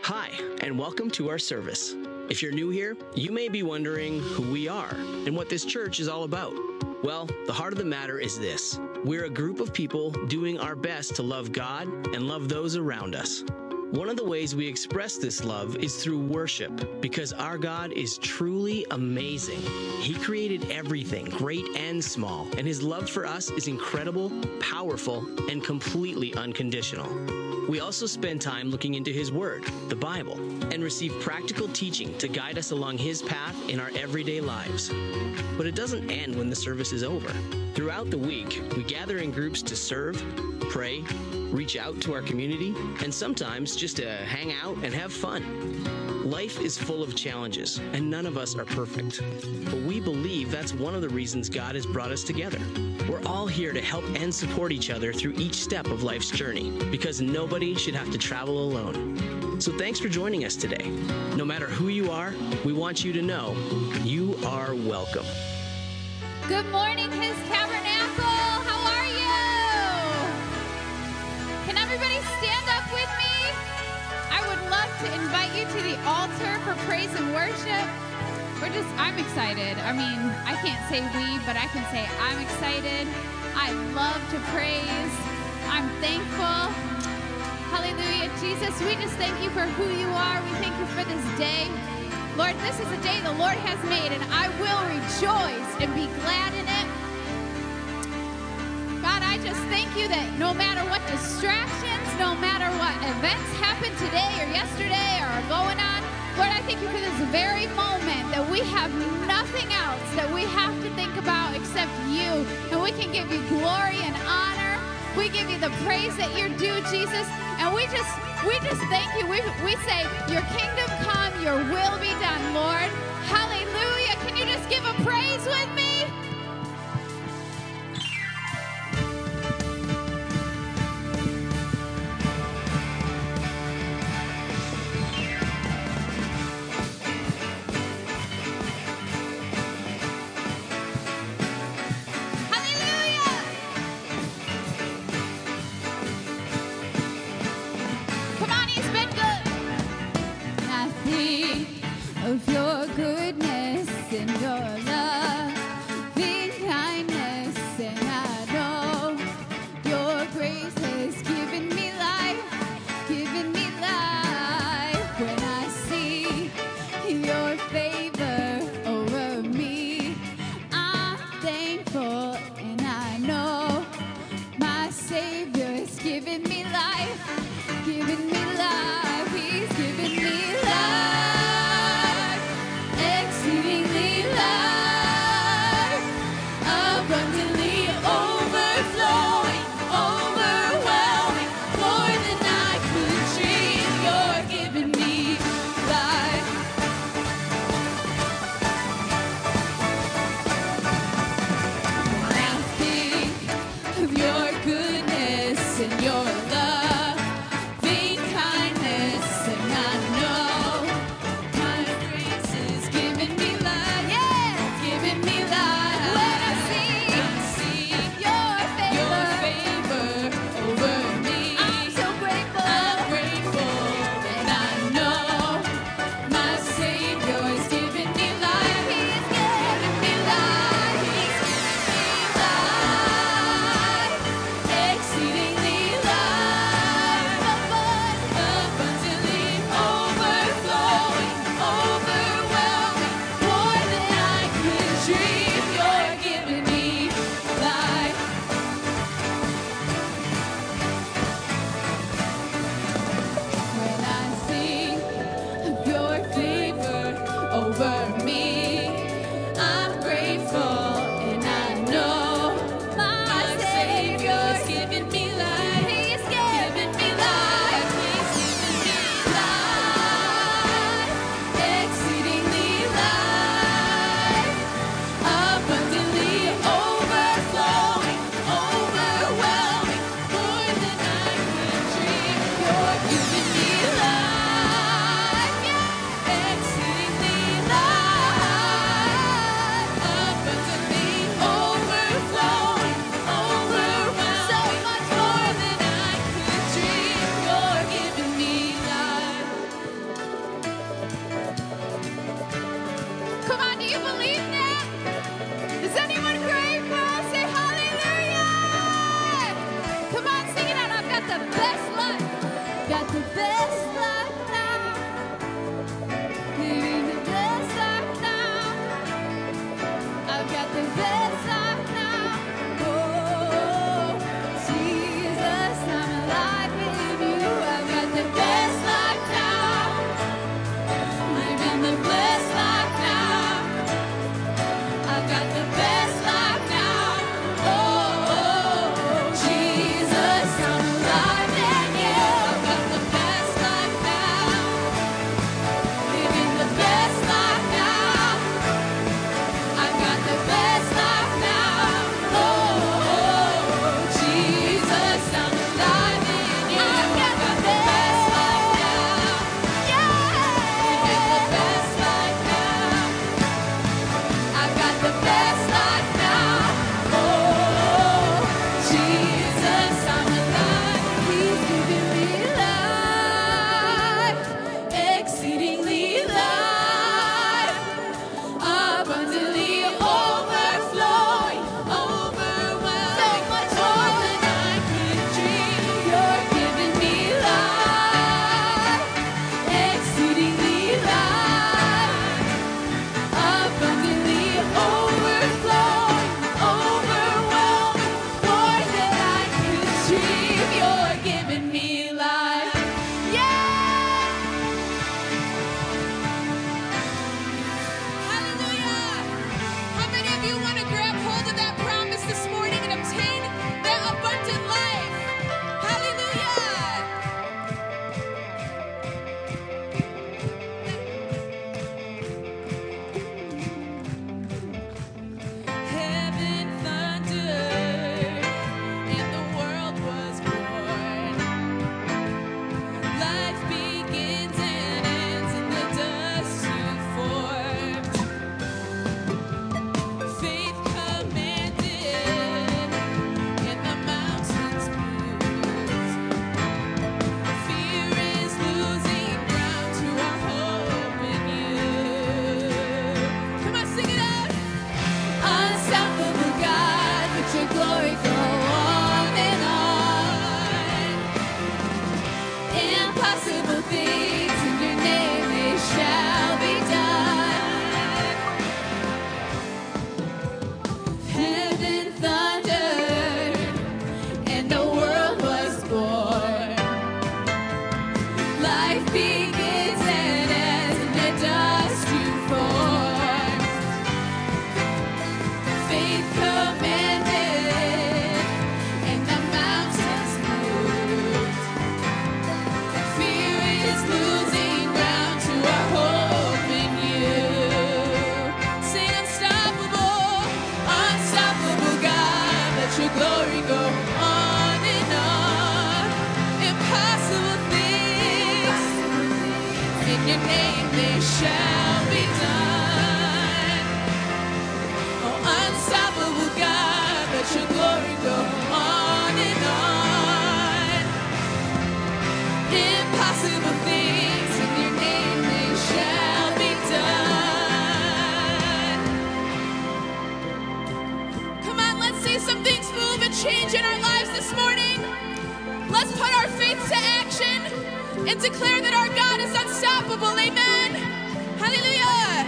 Hi, and welcome to our service. If you're new here, you may be wondering who we are and what this church is all about. Well, the heart of the matter is this. We're a group of people doing our best to love God and love those around us. One of the ways we express this love is through worship, because our God is truly amazing. He created everything, great and small, and His love for us is incredible, powerful, and completely unconditional. We also spend time looking into His Word, the Bible, and receive practical teaching to guide us along His path in our everyday lives. But it doesn't end when the service is over. Throughout the week, we gather in groups to serve, pray, reach out to our community, and sometimes just to hang out and have fun. Life is full of challenges, and none of us are perfect. But we believe that's one of the reasons God has brought us together. We're all here to help and support each other through each step of life's journey, because nobody should have to travel alone. So thanks for joining us today. No matter who you are, we want you to know you are welcome. Good morning, His Tabernacle. How are you? Can everybody stand up with me? I would love to invite you to the altar for praise and worship. I'm excited. I can't say we, but I can say I'm excited. I love to praise. I'm thankful. Hallelujah. Jesus, we just thank you for who you are. We thank you for this day. Lord, this is a day the Lord has made, and I will rejoice and be glad in it. God, I just thank you that no matter what distractions, no matter what events happen today or yesterday or are going on, Lord, I thank you for this very moment that we have nothing else that we have to think about except you, and we can give you glory and honor. We give you the praise that you're due, Jesus, and we just thank you. We say, your kingdom come, your will be done, Lord. Hallelujah. Can you just give a praise with me? Of your goodness and your love, in kindness, and I know your grace has given me life, when I see your favor over me. I'm thankful, and I know my Savior has given me life, He's given me life. Your goodness and your love, shall be done. Oh, unstoppable God, let your glory go on and on. Impossible things in your name, they shall be done. Come on, let's see some things move and change in our lives this morning. Let's put our faith to action and declare that our God is unstoppable. Amen. Hallelujah.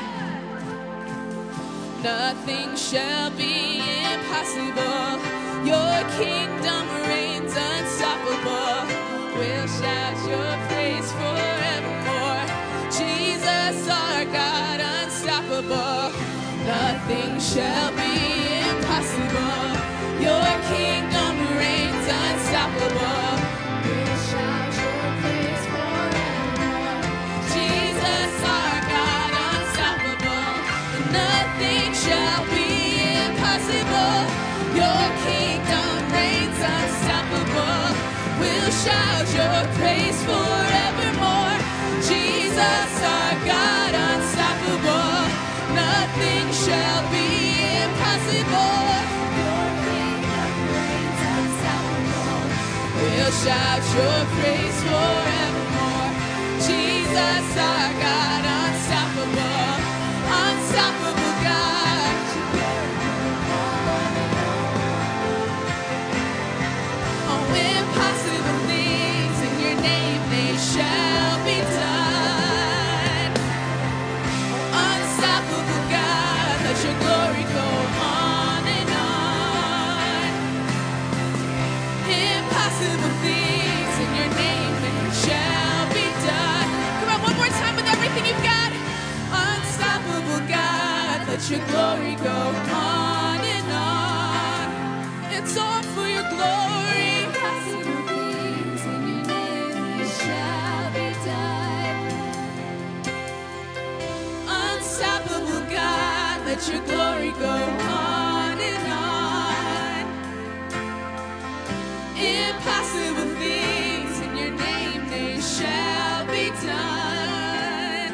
Nothing shall be impossible. Your kingdom reigns unstoppable. We'll shout your praise forevermore. Jesus, our God, unstoppable. Nothing shall be impossible. Your kingdom reigns unstoppable. We'll shout your praise forevermore. Jesus, our God, unstoppable. Nothing shall be impossible. Your kingdom reigns unstoppable. We'll shout your praise forevermore. Jesus, our God, unstoppable. Nothing shall be impossible. Your kingdom reigns unstoppable. We'll shout your praise forevermore. Jesus, our God, unstoppable. Unstoppable God. Oh, impossible things in your name, they shall be done. Oh, unstoppable God, let your glory go on and on. Impossible things in your name, they shall be done. Come on, one more time with everything you've got. Unstoppable God, let your glory go on and on. It's all for your glory. Impossible things in your name, they shall be done. Unstoppable God, let your glory go on and on. Impossible things in your name, they shall be done.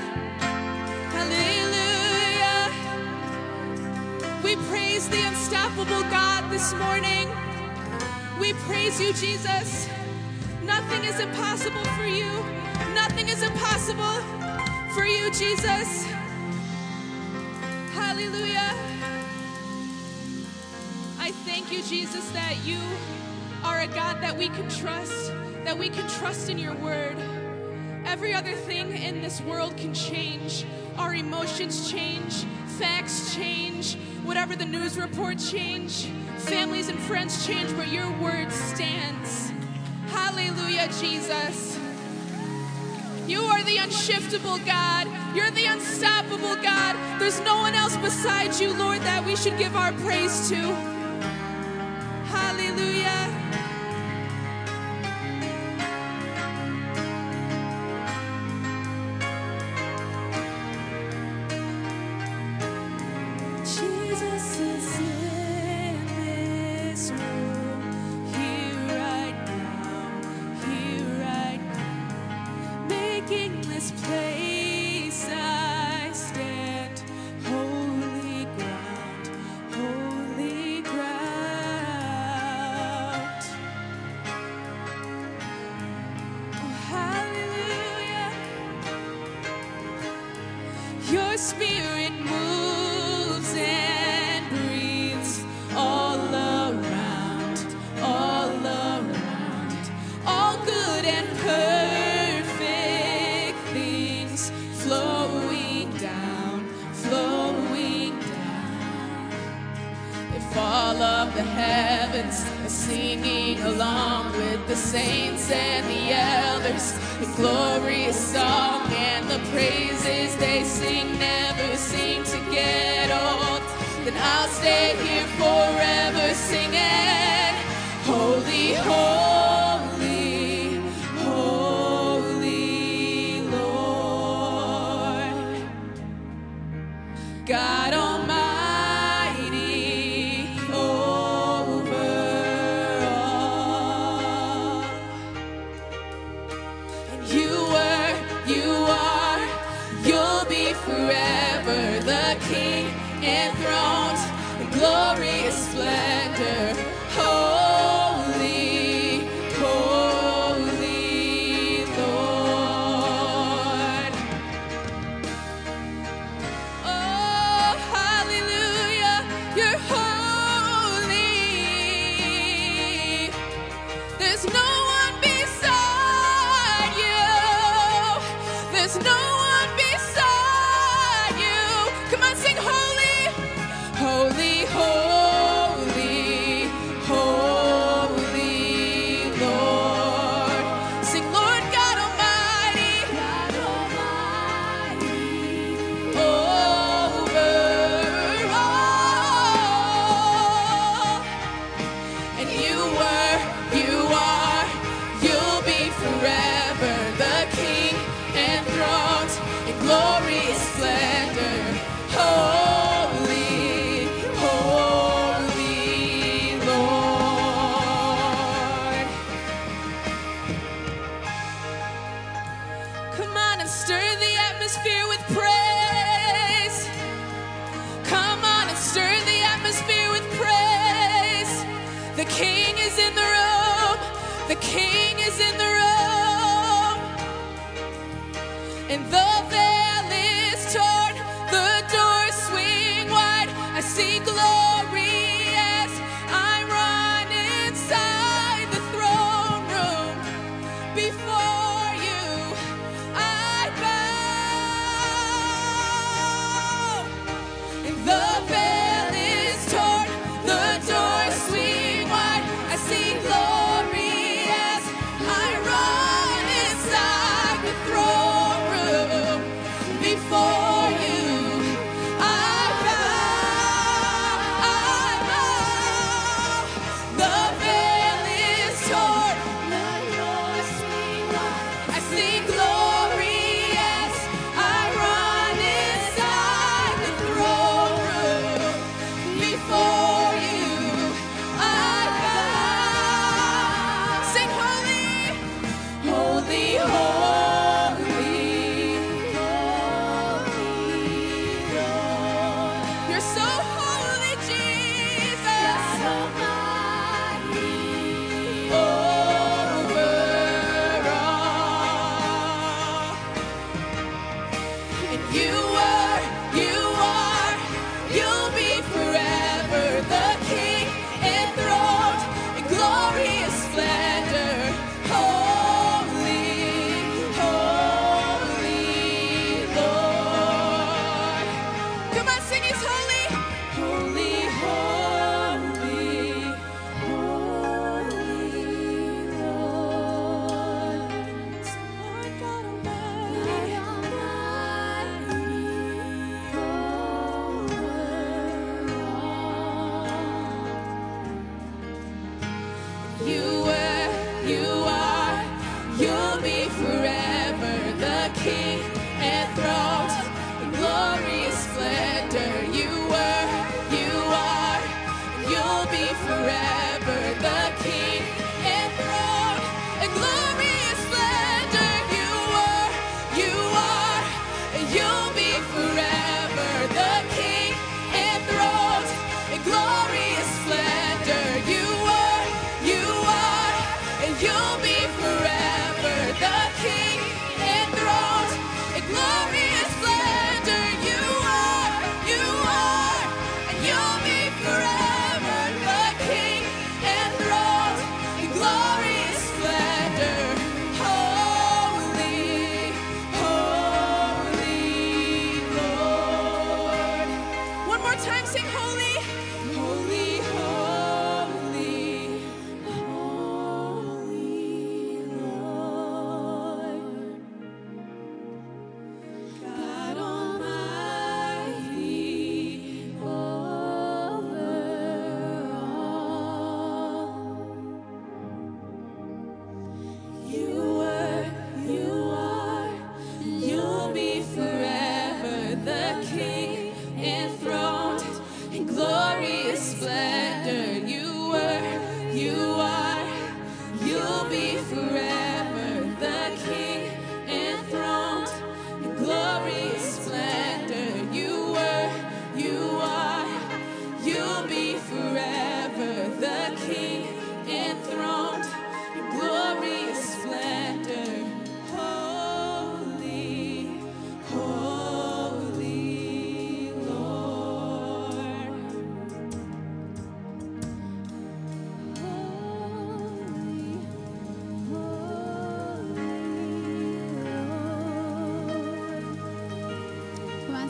Hallelujah. We praise the unstoppable God this morning. We praise you, Jesus. Nothing is impossible for you. Nothing is impossible for you, Jesus. Hallelujah. I thank you, Jesus, that you are a God that we can trust in your word. Every other thing in this world can change. Our emotions change, facts change, whatever the news reports change, families and friends change, but your word stands. Hallelujah, Jesus. You are the unshiftable God. You're the unstoppable God. There's no one else besides you, Lord, that we should give our praise to. Hallelujah. Jesus is in this room, here right now, making this place I stand, holy ground, holy ground. Oh, hallelujah. Your spirit moves and breathes all around, all good and perfect things flowing down. If all of the heavens are singing along with the saints and the elders, the glorious song and the praises they sing never seem to get old, then I'll stay here forever singing, holy, holy, holy Lord, God Almighty over all. And you were, you are, you'll be enthroned in glorious splendor. Holy, holy Lord. Oh, hallelujah, you're holy. There's no one beside you. There's no one beside you. Come on, sing holy, holy, holy, holy Lord. Sing Lord God Almighty, over all. And you were, you are, you'll be forever the King enthroned in glorious splendor. Holy, holy Lord. Come on and stir the atmosphere with praise. Come on and stir the atmosphere with praise. The King is in the room. The King is in the room. And the veil is torn. The doors swing wide. I see glory as I run inside the throne room. Before you, I bow. And the veil is torn. The doors swing wide. I see glory as I run inside the throne room. Before you, I bow. The veil is torn. The doors swing wide. I see glory as I run inside the throne room. Before you, I bow. Sing holy, holy, holy, Lord. You're so holy, Jesus. Over all. And you were, you are, you'll be forever the King enthroned in glorious splendor. Holy, holy Lord. Come on, sing He's holy. Holy, holy, holy Lord. Lord God Almighty, you were, you are, you'll be forever the King enthroned in glorious splendor. You were, you are, you'll be forever the King enthroned in glorious splendor. You were, you are, you'll be forever the King enthroned in glorious splendor. You were, you are, and you'll be forever the King enthroned in glorious splendor. You are, and you'll be forever the King enthroned in glorious splendor.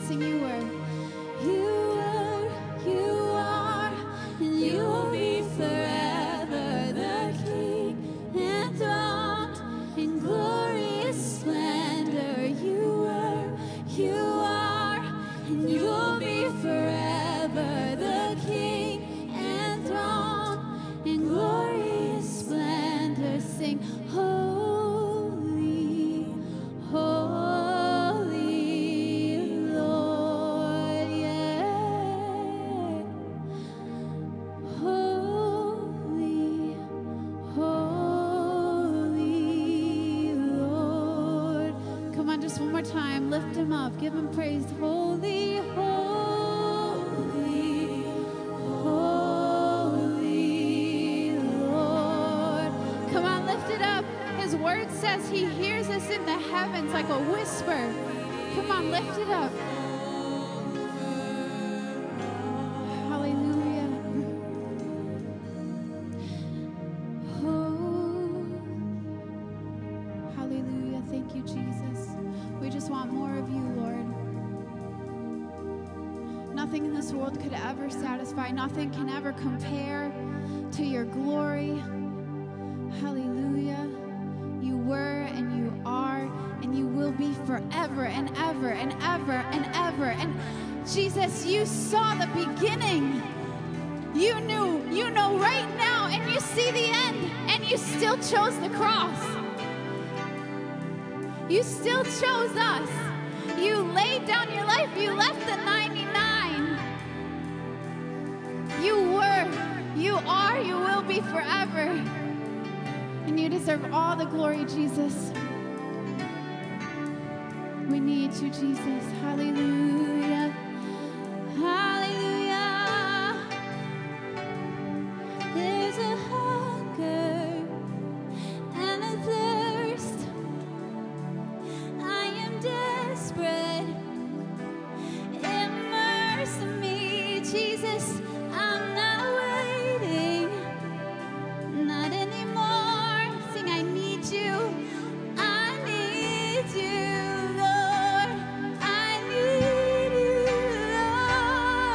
Sing you were. You were, you are, and you will be forever the King enthroned in glorious splendor. You were, you are, and you will be forever the King enthroned in glorious splendor. Sing, holy, holy Lord, yeah. Holy, holy Lord. Come on, just one more time. Lift him up. Give him praise. Holy, holy, holy Lord. Come on, lift it up. His word says he hears us in the heavens like a whisper. Come on, lift it up. Hallelujah. Oh, hallelujah. Thank you, Jesus. We just want more of you, Lord. Nothing in this world could ever satisfy. Nothing can ever compare to your glory. Hallelujah. You were and you are and you will be forever and ever and ever and ever. And Jesus, you saw the beginning. You know right now, and you see the end, and you still chose the cross. You still chose us. You laid down your life. You left the 99. You were, you are, you will be forever. And you deserve all the glory, Jesus. We need you, Jesus. Hallelujah. Hallelujah. There's a hunger and a thirst. I am desperate. Immerse me, Jesus. I'm not waiting. Not anymore. Sing, I need you. I need you, Lord. I need you, Lord.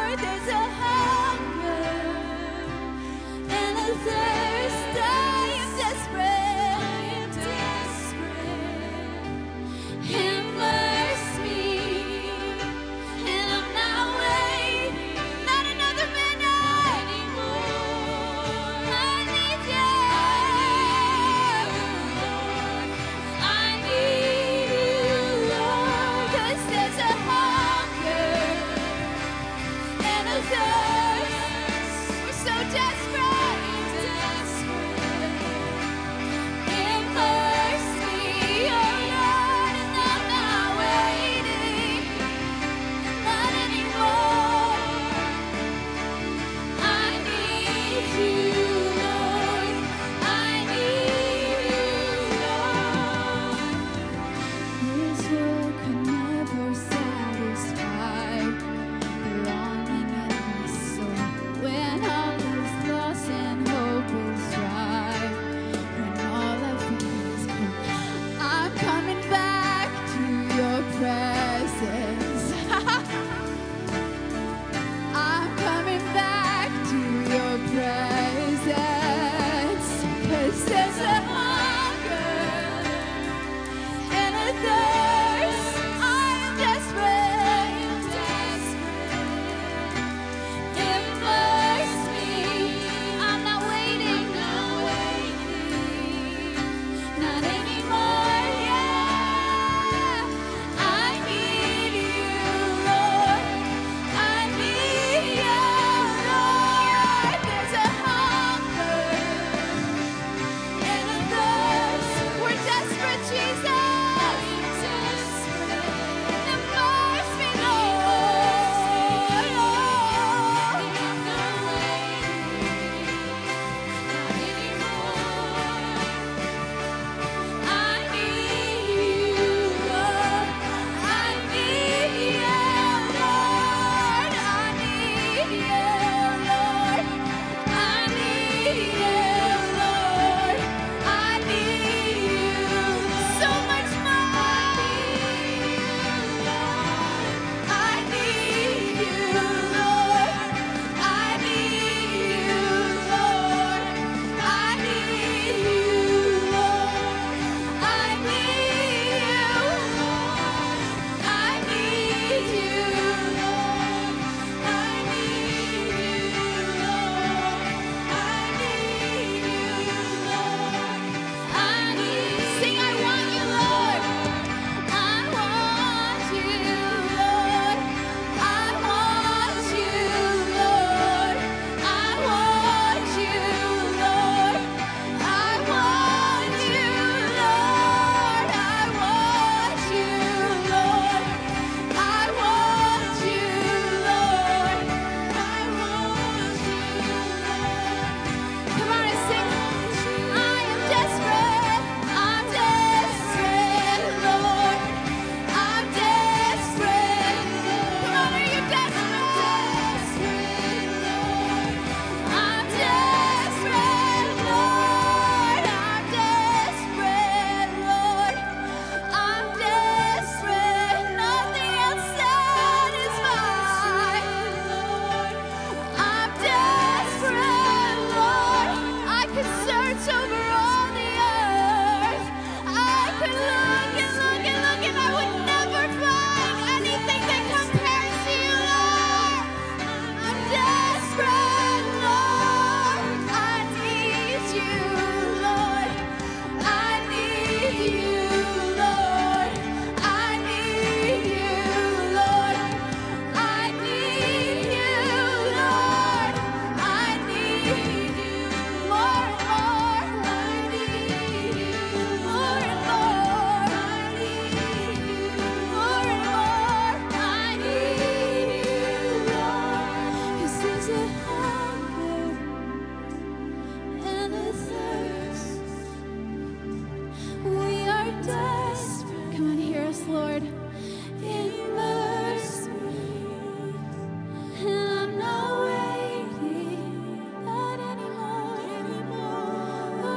Come on, hear us, Lord. Immerse me, and I'm not waiting, not anymore. Oh,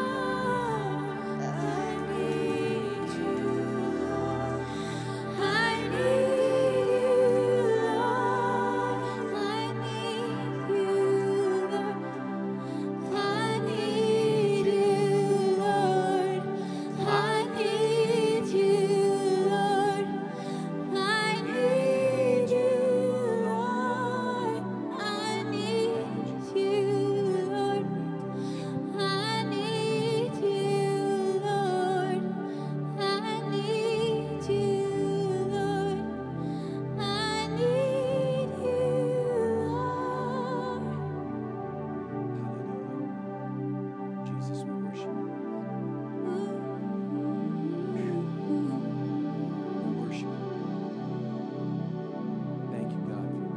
I need you, Lord. I need you, Lord. I need you, Lord. I need you, Lord. I need you, Lord. I need you, Lord. I need you, Lord. I need you, Lord. I need you, Lord. I need you, Lord. Jesus, we worship you. We worship you. Thank you, God, for your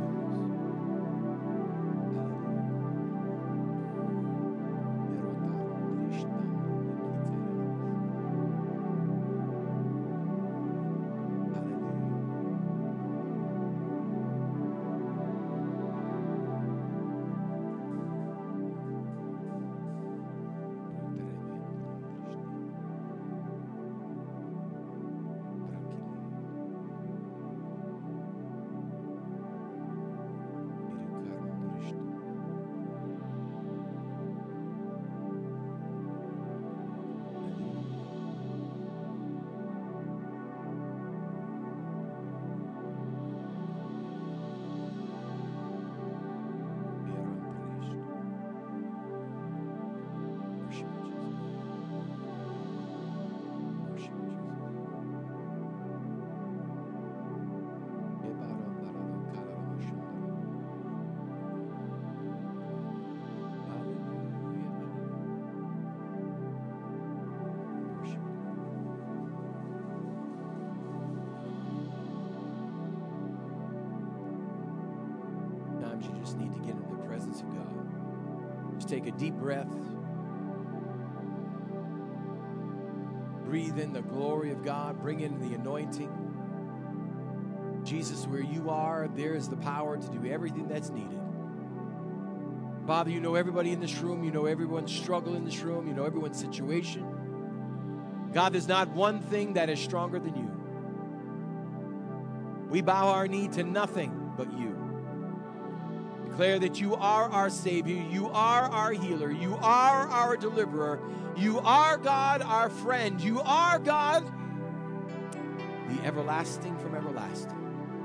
Sometimes you just need to get into the presence of God. Just take a deep breath. Breathe in the glory of God. Bring in the anointing. Jesus, where you are, there is the power to do everything that's needed. Father, you know everybody in this room. You know everyone's struggle in this room. You know everyone's situation. God, there's not one thing that is stronger than you. We bow our knee to nothing but you. Declare that you are our Savior. You are our healer. You are our deliverer. You are, God, our friend. You are, God, the everlasting from everlasting.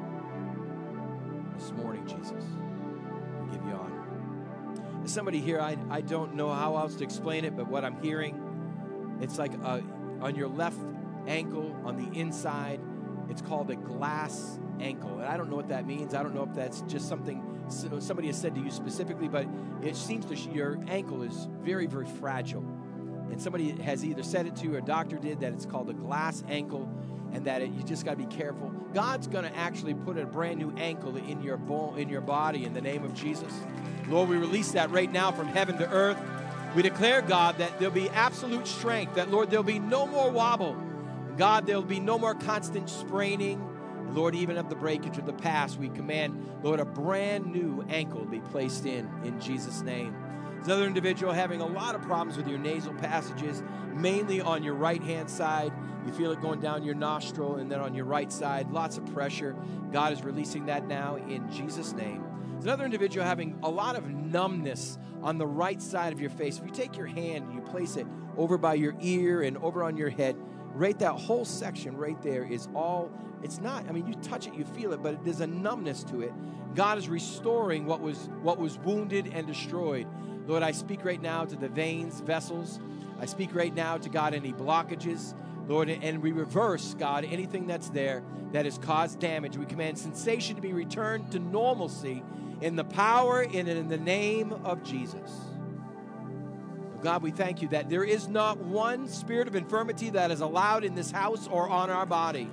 This morning, Jesus, we give you honor. There's somebody here, I don't know how else to explain it, but what I'm hearing, it's like on your left ankle on the inside, it's called a glass ankle. And I don't know what that means. I don't know if that's just something somebody has said to you specifically, but it seems your ankle is very, very fragile. And somebody has either said it to you or a doctor did that it's called a glass ankle and that you just got to be careful. God's going to actually put a brand new ankle in your bone, in your body in the name of Jesus. Lord, we release that right now from heaven to earth. We declare, God, that there'll be absolute strength, that, Lord, there'll be no more wobble. God, there'll be no more constant spraining. And Lord, even of the breakage of the past, we command, Lord, a brand new ankle to be placed in Jesus' name. There's another individual having a lot of problems with your nasal passages, mainly on your right-hand side. You feel it going down your nostril and then on your right side, lots of pressure. God is releasing that now in Jesus' name. There's another individual having a lot of numbness on the right side of your face. If you take your hand and you place it over by your ear and over on your head, right, that whole section right there is all, it's not, I mean, you touch it, you feel it, but there's a numbness to it. God is restoring what was wounded and destroyed. Lord, I speak right now to the veins, vessels. I speak right now to, God, any blockages. Lord, and we reverse, God, anything that's there that has caused damage. We command sensation to be returned to normalcy in the power and in the name of Jesus. God, we thank you that there is not one spirit of infirmity that is allowed in this house or on our body.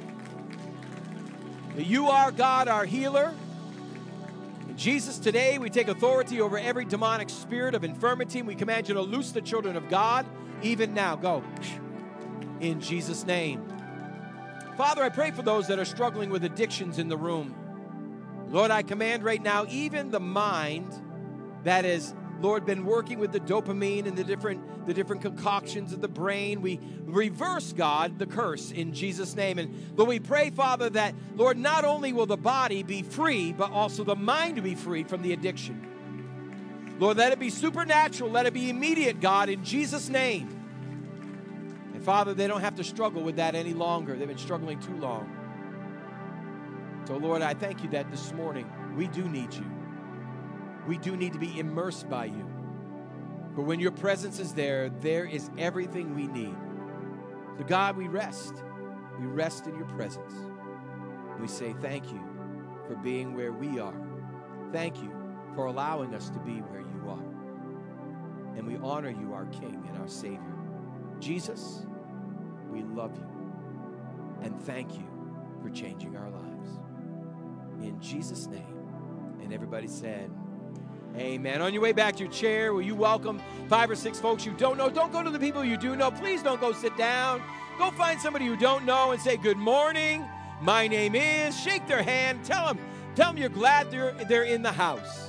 You are, God, our healer. In Jesus, today we take authority over every demonic spirit of infirmity, and we command you to loose the children of God even now. Go. in Jesus' name. Father, I pray for those that are struggling with addictions in the room. Lord, I command right now, even the mind that is, Lord, been working with the dopamine and the different concoctions of the brain. We reverse, God, the curse in Jesus' name. And Lord, we pray, Father, that, Lord, not only will the body be free, but also the mind be free from the addiction. Lord, let it be supernatural. Let it be immediate, God, in Jesus' name. And Father, they don't have to struggle with that any longer. They've been struggling too long. So, Lord, I thank you that this morning we do need you. We do need to be immersed by you. For when your presence is there, there is everything we need. So God, we rest. We rest in your presence. We say thank you for being where we are. Thank you for allowing us to be where you are. And we honor you, our King and our Savior. Jesus, we love you. And thank you for changing our lives. In Jesus' name. And everybody said, amen. On your way back to your chair, will you welcome 5 or 6 folks you don't know? Don't go to the people you do know. Please don't go sit down. Go find somebody you don't know and say, good morning. My name is. Shake their hand. Tell them you're glad they're in the house.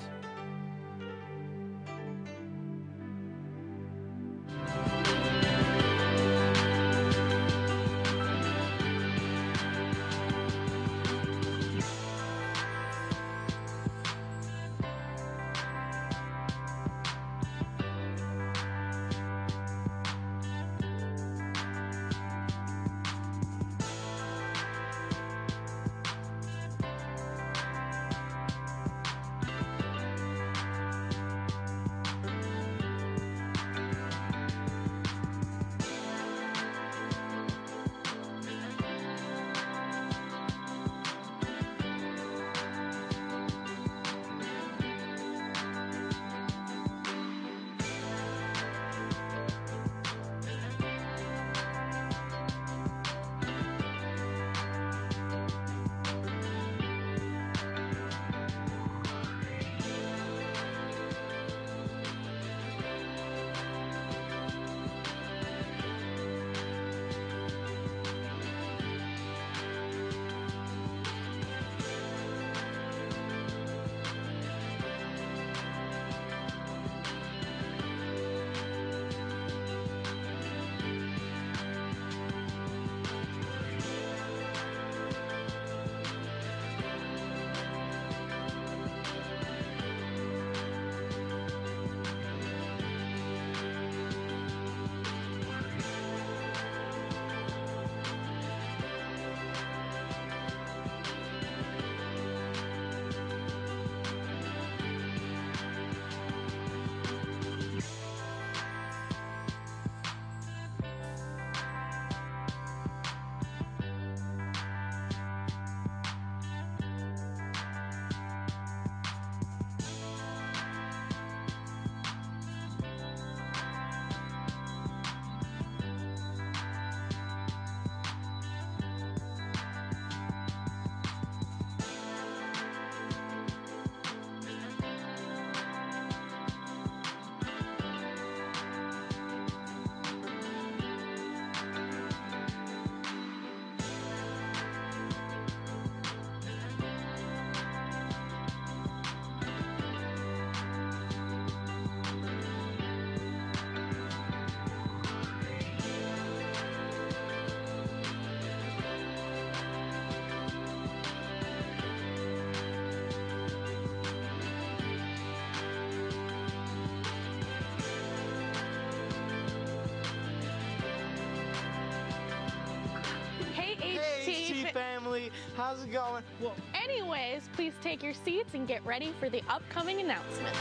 Family, how's it going? Well, anyways, please take your seats and get ready for the upcoming announcements.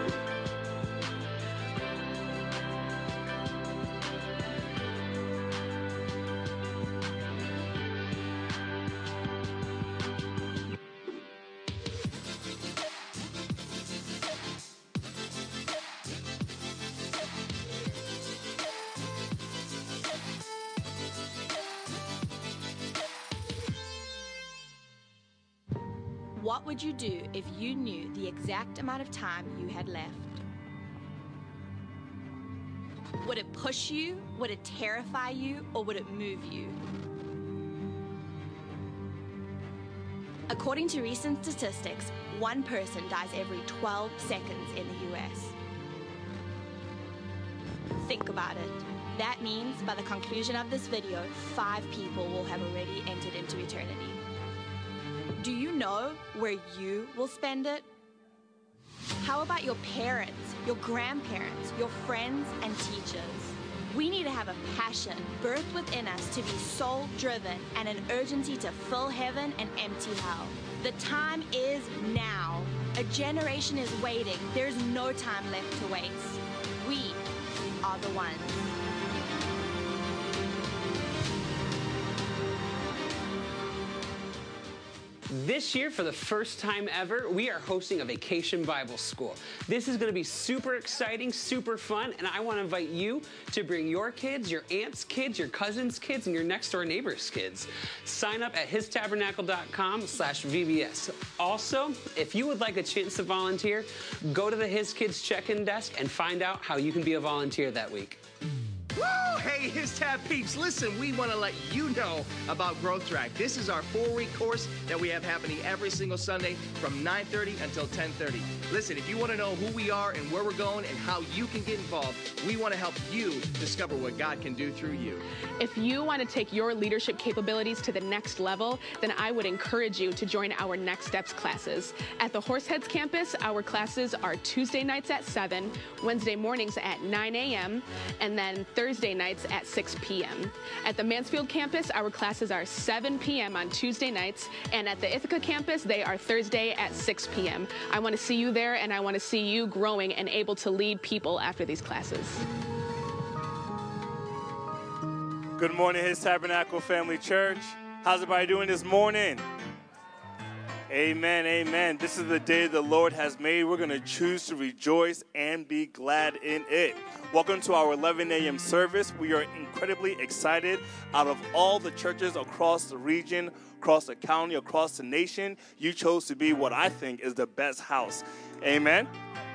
What would you do if you knew the exact amount of time you had left? Would it push you? Would it terrify you? Or would it move you? According to recent statistics, one person dies every 12 seconds in the US. Think about it. That means by the conclusion of this video, 5 people will have already entered into eternity. Do you know where you will spend it? How about your parents, your grandparents, your friends and teachers? We need to have a passion birthed within us to be soul-driven and an urgency to fill heaven and empty hell. The time is now. A generation is waiting. There's no time left to waste. We are the ones. This year, for the first time ever, we are hosting a Vacation Bible School. This is going to be super exciting, super fun, and I want to invite you to bring your kids, your aunt's kids, your cousin's kids, and your next door neighbor's kids. Sign up at histabernacle.com/VBS. Also, if you would like a chance to volunteer, go to the His Kids check-in desk and find out how you can be a volunteer that week. Woo! Hey, His Tab peeps, listen, we want to let you know about Growth Track. This is our 4-week course that we have happening every single Sunday from 9:30 until 10:30. Listen, if you want to know who we are and where we're going and how you can get involved, we want to help you discover what God can do through you. If you want to take your leadership capabilities to the next level, then I would encourage you to join our Next Steps classes. At the Horseheads campus, our classes are Tuesday nights at 7, Wednesday mornings at 9 a.m., and then Thursday nights at 6 p.m. At the Mansfield campus, our classes are 7 p.m. on Tuesday nights, and at the Ithaca campus, they are Thursday at 6 p.m. I want to see you there, and I want to see you growing and able to lead people after these classes. Good morning, His Tabernacle Family Church. How's everybody doing this morning? Amen, amen. This is the day the Lord has made. We're going to choose to rejoice and be glad in it. Welcome to our 11 a.m. service. We are incredibly excited. Out of all the churches across the region, across the county, across the nation, you chose to be what I think is the best house. Amen.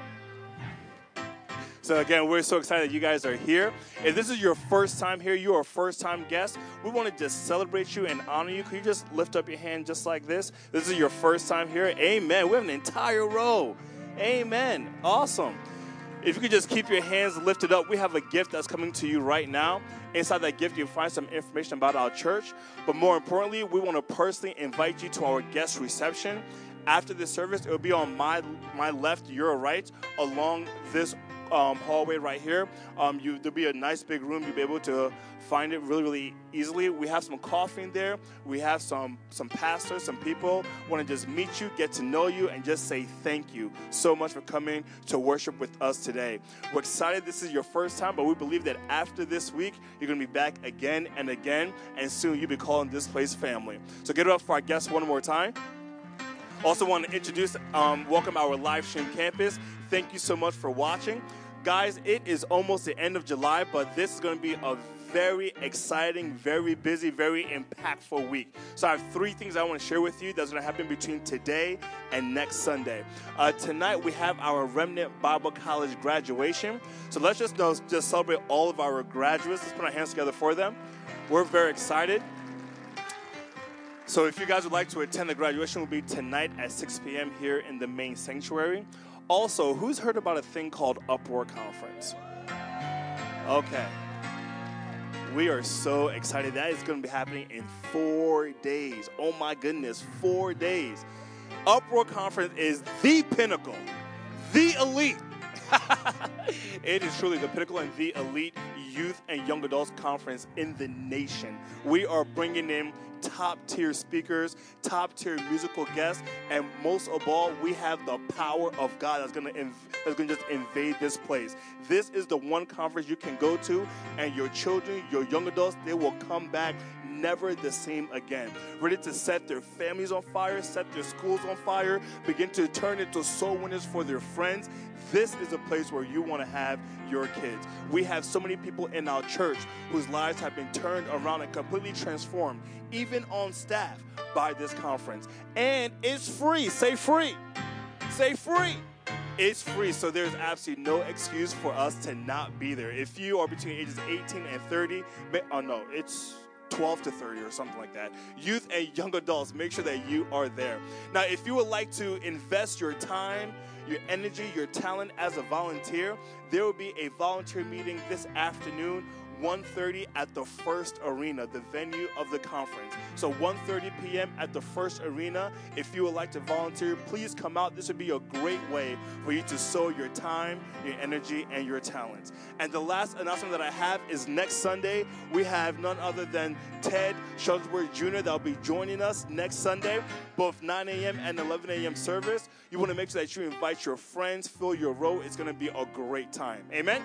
So again, we're so excited that you guys are here. If this is your first time here, you are a first-time guest, we want to just celebrate you and honor you. Can you just lift up your hand just like this? This is your first time here. Amen. We have an entire row. Amen. Awesome. If you could just keep your hands lifted up, we have a gift that's coming to you right now. Inside that gift, you'll find some information about our church. But more importantly, we want to personally invite you to our guest reception. After this service, it will be on my left, your right, along this hallway right here. There'll be a nice big room. You'll be able to find it really, really easily. We have some coffee in there. We have some pastors, some people want to just meet you, get to know you, and just say thank you so much for coming to worship with us today. We're excited this is your first time, but we believe that after this week, you're going to be back again and again, and soon you'll be calling this place family. So get it up for our guests one more time. Also want to introduce, welcome our live stream campus. Thank you so much for watching. Guys, it is almost the end of July, but this is going to be a very exciting, very busy, very impactful week. So I have 3 things I want to share with you that's going to happen between today and next Sunday. Tonight we have our Remnant Bible College graduation. So let's just celebrate all of our graduates. Let's put our hands together for them. We're very excited. So if you guys would like to attend, the graduation will be tonight at 6 p.m. here in the main sanctuary. Also, who's heard about a thing called Uproar Conference? Okay. We are so excited. That is going to be happening in 4 days. Oh my goodness, 4 days. Uproar Conference is the pinnacle, the elite. It is truly the pinnacle and the elite youth and young adults conference in the nation. We are bringing in top-tier speakers, top-tier musical guests, and most of all, we have the power of God that's going to just invade this place. This is the one conference you can go to, and your children, your young adults, they will come back never the same again. Ready to set their families on fire, set their schools on fire, begin to turn into soul winners for their friends. This is a place where you want to have your kids. We have so many people in our church whose lives have been turned around and completely transformed, even on staff, by this conference. And it's free. Say free. Say free. It's free, so there's absolutely no excuse for us to not be there. If you are between ages 18 and 30, it's 12 to 30 or something like that. Youth and young adults, make sure that you are there. Now, if you would like to invest your time, your energy, your talent as a volunteer, there will be a volunteer meeting this afternoon, 1:30 at the First Arena, the venue of the conference. So 1:30 p.m. at the First Arena. If you would like to volunteer, please come out. This would be a great way for you to sow your time, your energy, and your talents. And the last announcement that I have is next Sunday, we have none other than Ted Shuttlesworth Jr. that will be joining us next Sunday, both 9 a.m. and 11 a.m. service. You want to make sure that you invite your friends, fill your row. It's going to be a great time. Amen?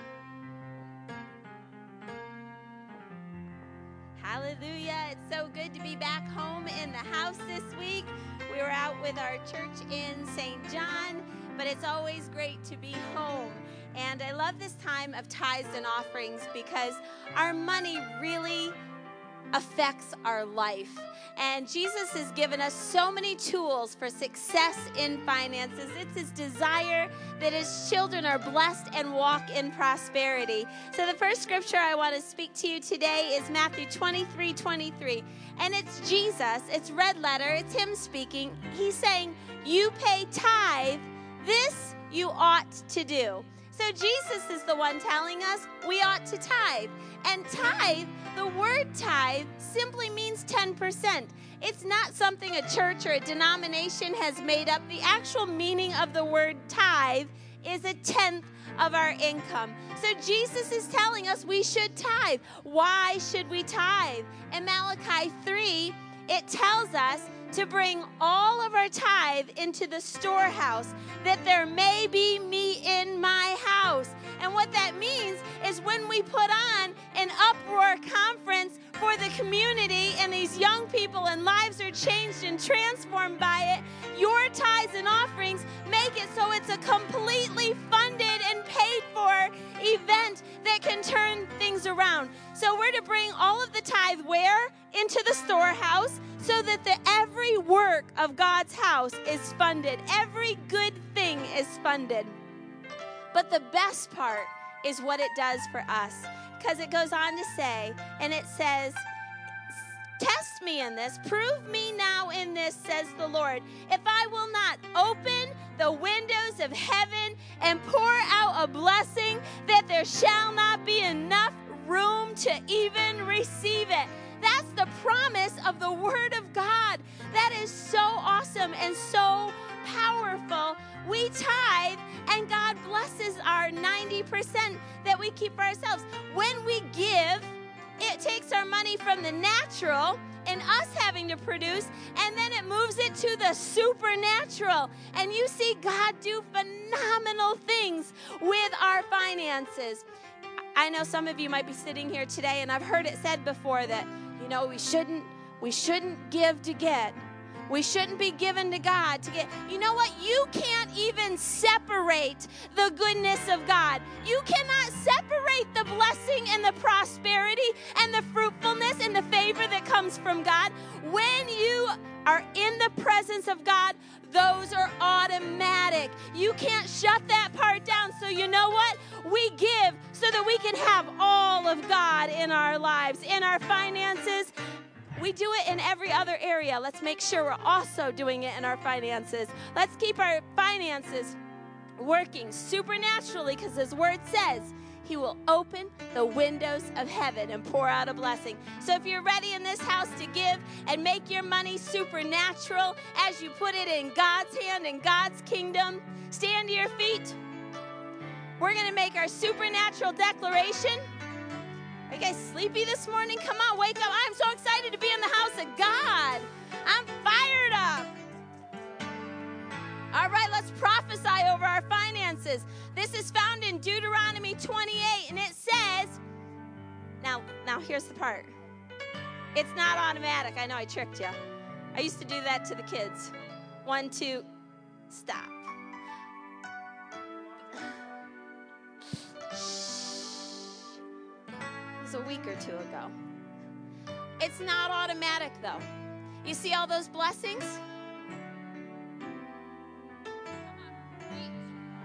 Hallelujah. It's so good to be back home in the house this week. We were out with our church in St. John, but it's always great to be home. And I love this time of tithes and offerings because our money really affects our life. And Jesus has given us so many tools for success in finances. It's his desire that his children are blessed and walk in prosperity. So the first scripture I want to speak to you today is Matthew 23:23. And it's Jesus. It's red letter. It's him speaking. He's saying, you pay tithe. This you ought to do. So Jesus is the one telling us we ought to tithe. And tithe, the word tithe, simply means 10%. It's not something a church or a denomination has made up. The actual meaning of the word tithe is 1/10 of our income. So Jesus is telling us we should tithe. Why should we tithe? In Malachi 3, it tells us to bring all of our tithe into the storehouse, that there may be meat in my house. And what that means is when we put on an uproar conference for the community and these young people and lives are changed and transformed by it, your tithes and offerings make it so it's a completely funded and paid for event that can turn things around. So we're to bring all of the tithe where? Into the storehouse, so that every work of God's house is funded. Every good thing is funded. But the best part is what it does for us, because it goes on to say, and it says, test me in this, prove me now in this, says the Lord, if I will not open the windows of heaven and pour out a blessing that there shall not be enough room to even receive it. That's the promise of the Word of God. That is so awesome and so powerful. We tithe, and God blesses our 90% that we keep for ourselves. When we give, it takes our money from the natural and us having to produce, and then it moves it to the supernatural. And you see God do phenomenal things with our finances. I know some of you might be sitting here today, and I've heard it said before that, we shouldn't give to get. We shouldn't be given to God to get. You know what? You can't even separate the goodness of God. You cannot separate the blessing and the prosperity and the fruitfulness and the favor that comes from God. When you are in the presence of God, those are automatic. You can't shut that part down. So you know what? We give so that we can have all of God in our lives, in our finances. We do it in every other area. Let's make sure we're also doing it in our finances. Let's keep our finances working supernaturally, because his word says he will open the windows of heaven and pour out a blessing. So if you're ready in this house to give and make your money supernatural as you put it in God's hand and God's kingdom, stand to your feet. We're going to make our supernatural declaration. Are you guys sleepy this morning? Come on, wake up. I'm so excited to be in the house of God. I'm fired up. All right, let's prophesy over our finances. This is found in Deuteronomy 28, and it says, now here's the part. It's not automatic. I know I tricked you. I used to do that to the kids. 1, 2, stop. A week or two ago. It's not automatic though. You see all those blessings?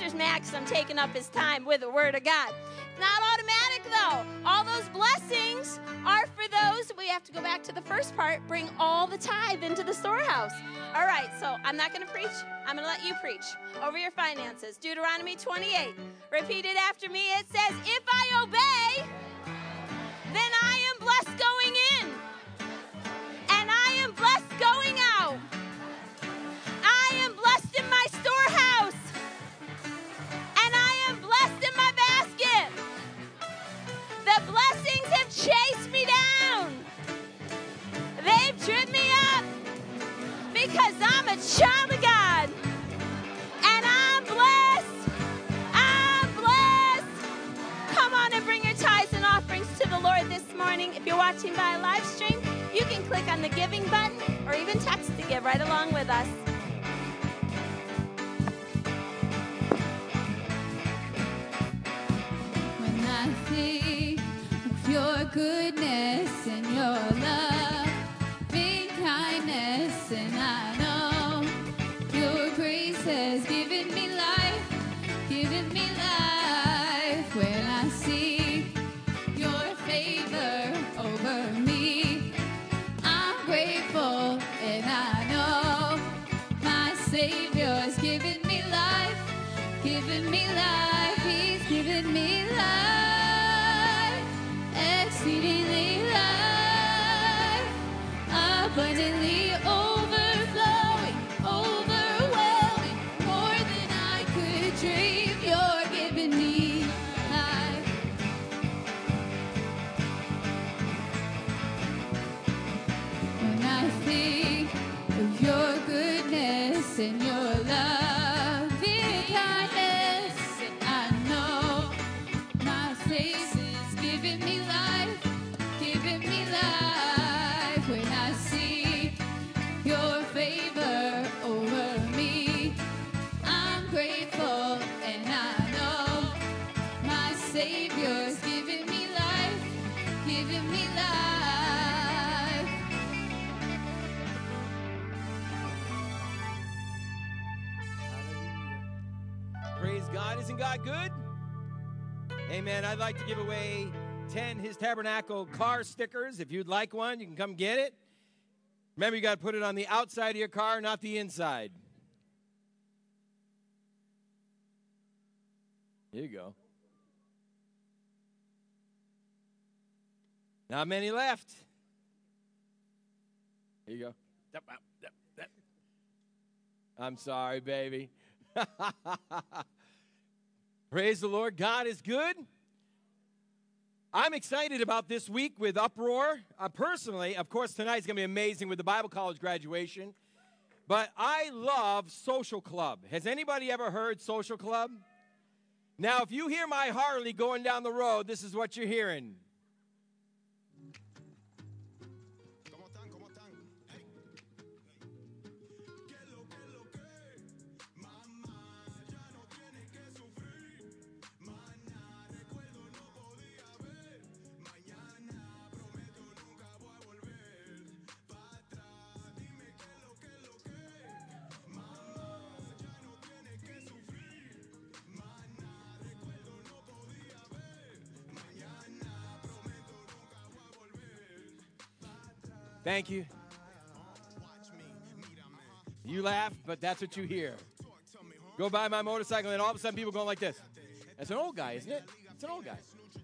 Pastor's Max, I'm taking up his time with the Word of God. It's not automatic, though. All those blessings are for those. We have to go back to the first part. Bring all the tithe into the storehouse. All right, so I'm not going to preach. I'm going to let you preach over your finances. Deuteronomy 28. Repeat it after me. It says, if I obey, then I am blessed going in, and I am blessed going out. I am blessed in my storehouse, and I am blessed in my basket. The blessings have chased me down. They've tripped me up because I'm a child of God, and I'm blessed. I'm blessed. Come on and bring your tithes and offerings to the Lord this morning. If you're watching by live stream, you can click on the giving button or even text to give right along with us. When I think of your goodness and your love, big kindness, and I know your grace has given me life, given me life. When I see your favor over me, I'm grateful, and I know my Savior's given me life, given me life. He's given me life, exceedingly life, abundantly overflowing, overwhelming, more than I could dream. You're giving me life. When I think of your goodness and your love, big kindness, and I know my Savior's giving me life, giving me life. When I see your favor over me, I'm grateful, and I know my Savior's giving me life, giving me life. Praise God. Isn't God good? Amen. I'd like to give away 10 His Tabernacle car stickers. If you'd like one, you can come get it. Remember, you got to put it on the outside of your car, not the inside. Here you go. Not many left. Here you go. I'm sorry, baby. Praise the Lord. God is good. I'm excited about this week with Uproar. Personally, of course, tonight's going to be amazing with the Bible college graduation. But I love Social Club. Has anybody ever heard Social Club? Now, if you hear my Harley going down the road, this is what you're hearing. Thank you. You laugh, but that's what you hear. Go by my motorcycle, and all of a sudden people going like this. That's an old guy, isn't it? It's an old guy.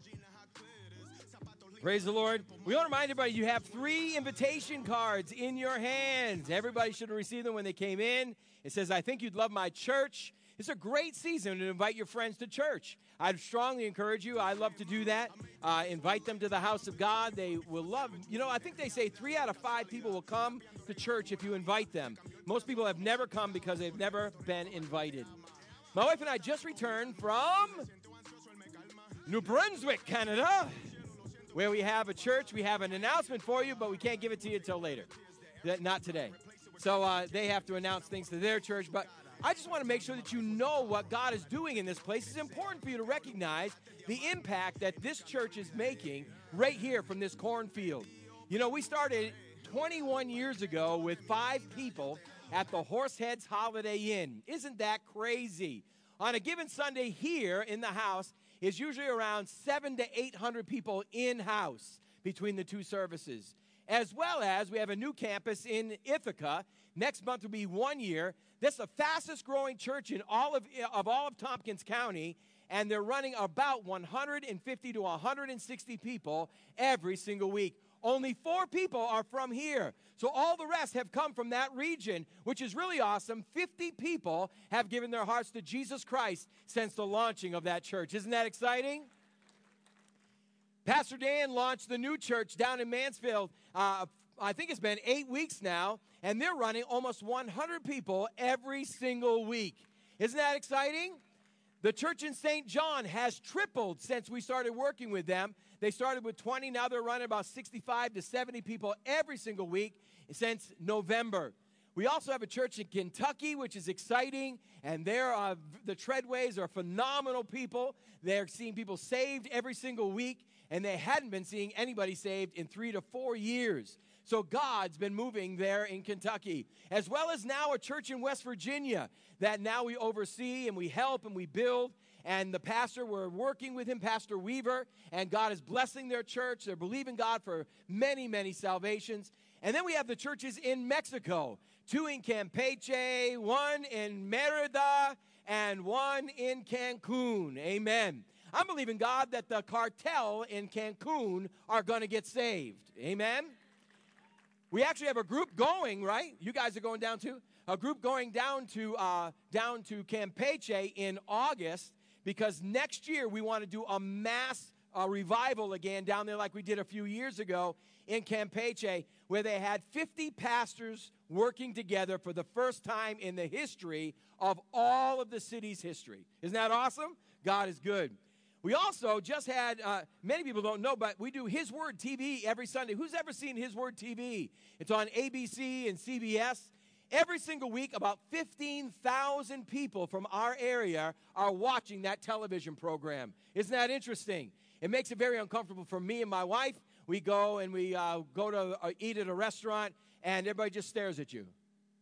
Praise the Lord. We want to remind everybody you have 3 invitation cards in your hands. Everybody should have received them when they came in. It says, I think you'd love my church. It's a great season to invite your friends to church. I'd strongly encourage you. I love to do that. Invite them to the house of God. They will love. You know, I think they say 3 out of 5 people will come to church if you invite them. Most people have never come because they've never been invited. My wife and I just returned from New Brunswick, Canada, where we have a church. We have an announcement for you, but we can't give it to you until later. Not today. So they have to announce things to their church, but I just want to make sure that you know what God is doing in this place. It's important for you to recognize the impact that this church is making right here from this cornfield. You know, we started 21 years ago with 5 people at the Horseheads Holiday Inn. Isn't that crazy? on a given Sunday here in the house is usually around 700 to 800 people in-house between the two services. As well as we have a new campus in Ithaca. Next month will be 1 year. This is the fastest growing church in all of Tompkins County, and they're running about 150 to 160 people every single week. Only 4 people are from here. So all the rest have come from that region, which is really awesome. 50 people have given their hearts to Jesus Christ since the launching of that church. Isn't that exciting? Pastor Dan launched the new church down in Mansfield. I think it's been 8 weeks now, and they're running almost 100 people every single week. Isn't that exciting? The church in St. John has tripled since we started working with them. They started with 20, now they're running about 65 to 70 people every single week since November. We also have a church in Kentucky, which is exciting, and the Treadways are phenomenal people. They're seeing people saved every single week, and they hadn't been seeing anybody saved in 3 to 4 years. So God's been moving there in Kentucky, as well as now a church in West Virginia that now we oversee and we help and we build. And the pastor, we're working with him, Pastor Weaver, and God is blessing their church. They're believing God for many, many salvations. And then we have the churches in Mexico, 2 in Campeche, 1 in Merida, and 1 in Cancun. Amen. I'm believing God that the cartel in Cancun are going to get saved. Amen. We actually have a group going, right? You guys are going down too? A group going down to Campeche in August, because next year we want to do a mass revival again down there like we did a few years ago in Campeche, where they had 50 pastors working together for the first time in the history of all of the city's history. Isn't that awesome? God is good. We also just had, many people don't know, but we do His Word TV every Sunday. Who's ever seen His Word TV? It's on ABC and CBS. Every single week, about 15,000 people from our area are watching that television program. Isn't that interesting? It makes it very uncomfortable for me and my wife. We go and we go to eat at a restaurant, and everybody just stares at you.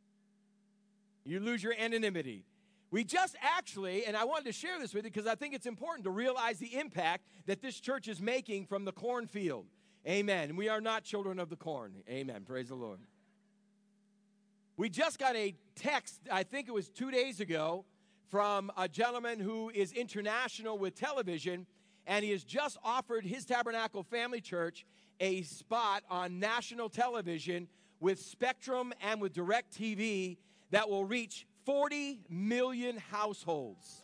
You lose your anonymity. We just actually, and I wanted to share this with you because I think it's important to realize the impact that this church is making from the cornfield. Amen. We are not children of the corn. Amen. Praise the Lord. We just got a text, I think it was 2 days ago, from a gentleman who is international with television, and he has just offered his Tabernacle Family Church a spot on national television with Spectrum and with DirecTV that will reach 40 million households.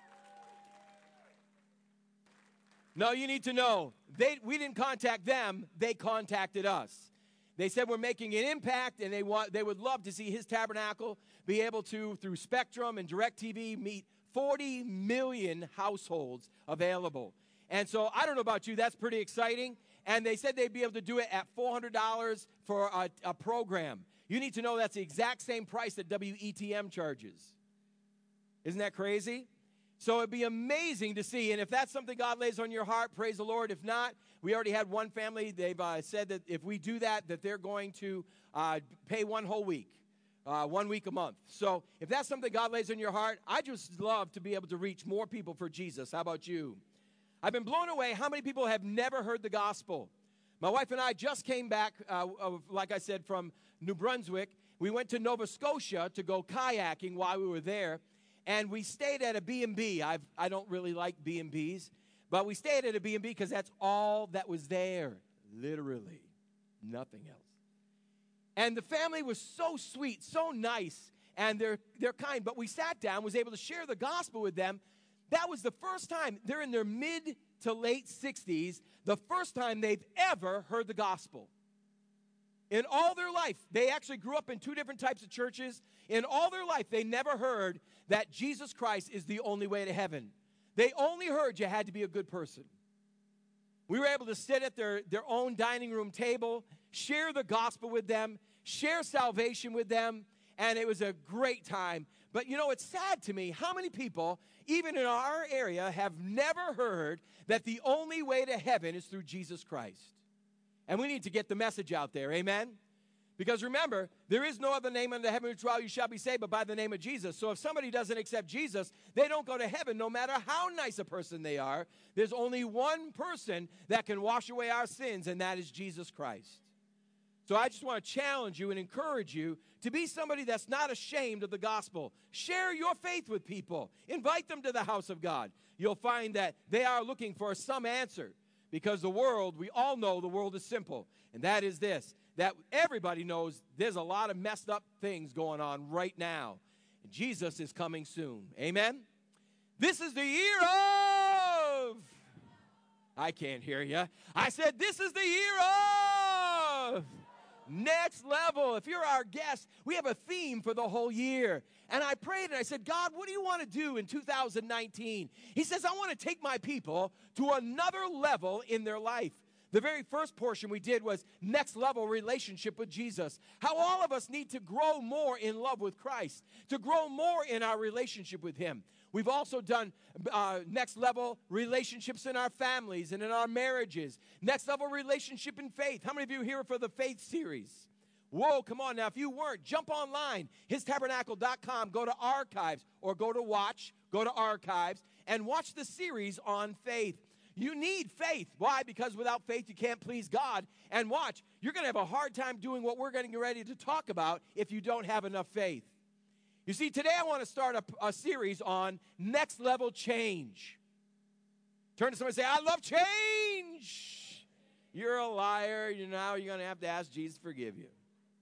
No, you need to know, we didn't contact them, they contacted us. They said we're making an impact, and they would love to see his tabernacle be able to, through Spectrum and DirecTV, meet 40 million households available. And so I don't know about you, that's pretty exciting. And they said they'd be able to do it at $400 for a program. You need to know that's the exact same price that WETM charges. Isn't that crazy? So it'd be amazing to see. And if that's something God lays on your heart, praise the Lord. If not, we already had one family. They've said that if we do that they're going to pay one whole week, 1 week a month. So if that's something God lays on your heart, I just love to be able to reach more people for Jesus. How about you? I've been blown away how many people have never heard the gospel. My wife and I just came back, like I said, from New Brunswick. We went to Nova Scotia to go kayaking while we were there, and we stayed at a B&B. I don't really like B&Bs, but we stayed at a B&B because that's all that was there, literally, nothing else. And the family was so sweet, so nice, and they're kind, but we sat down, was able to share the gospel with them. That was the first time, they're in their mid to late 60s, the first time they've ever heard the gospel. In all their life, they actually grew up in 2 different types of churches. In all their life, they never heard that Jesus Christ is the only way to heaven. They only heard you had to be a good person. We were able to sit at their own dining room table, share the gospel with them, share salvation with them, and it was a great time. But you know, it's sad to me how many people, even in our area, have never heard that the only way to heaven is through Jesus Christ. And we need to get the message out there, amen? Because remember, there is no other name under heaven which you shall be saved but by the name of Jesus. So if somebody doesn't accept Jesus, they don't go to heaven no matter how nice a person they are. There's only one person that can wash away our sins, and that is Jesus Christ. So I just want to challenge you and encourage you to be somebody that's not ashamed of the gospel. Share your faith with people. Invite them to the house of God. You'll find that they are looking for some answer, because the world, we all know the world is simple, and that is this, that everybody knows there's a lot of messed up things going on right now. And Jesus is coming soon. Amen? This is the year of... I can't hear you. I said this is the year of... Next level. If you're our guest, we have a theme for the whole year. And I prayed and I said, God, what do you want to do in 2019? He says, I want to take my people to another level in their life. The very first portion we did was next level relationship with Jesus. How all of us need to grow more in love with Christ, to grow more in our relationship with Him. We've also done next level relationships in our families and in our marriages. Next level relationship in faith. How many of you are here for the faith series? Whoa, come on now. If you weren't, jump online, histabernacle.com, go to archives, or go to watch, go to archives, and watch the series on faith. You need faith. Why? Because without faith, you can't please God. And watch, you're going to have a hard time doing what we're getting ready to talk about if you don't have enough faith. You see, today I want to start a series on next level change. Turn to somebody and say, I love change. You're a liar. Now you're going to have to ask Jesus to forgive you.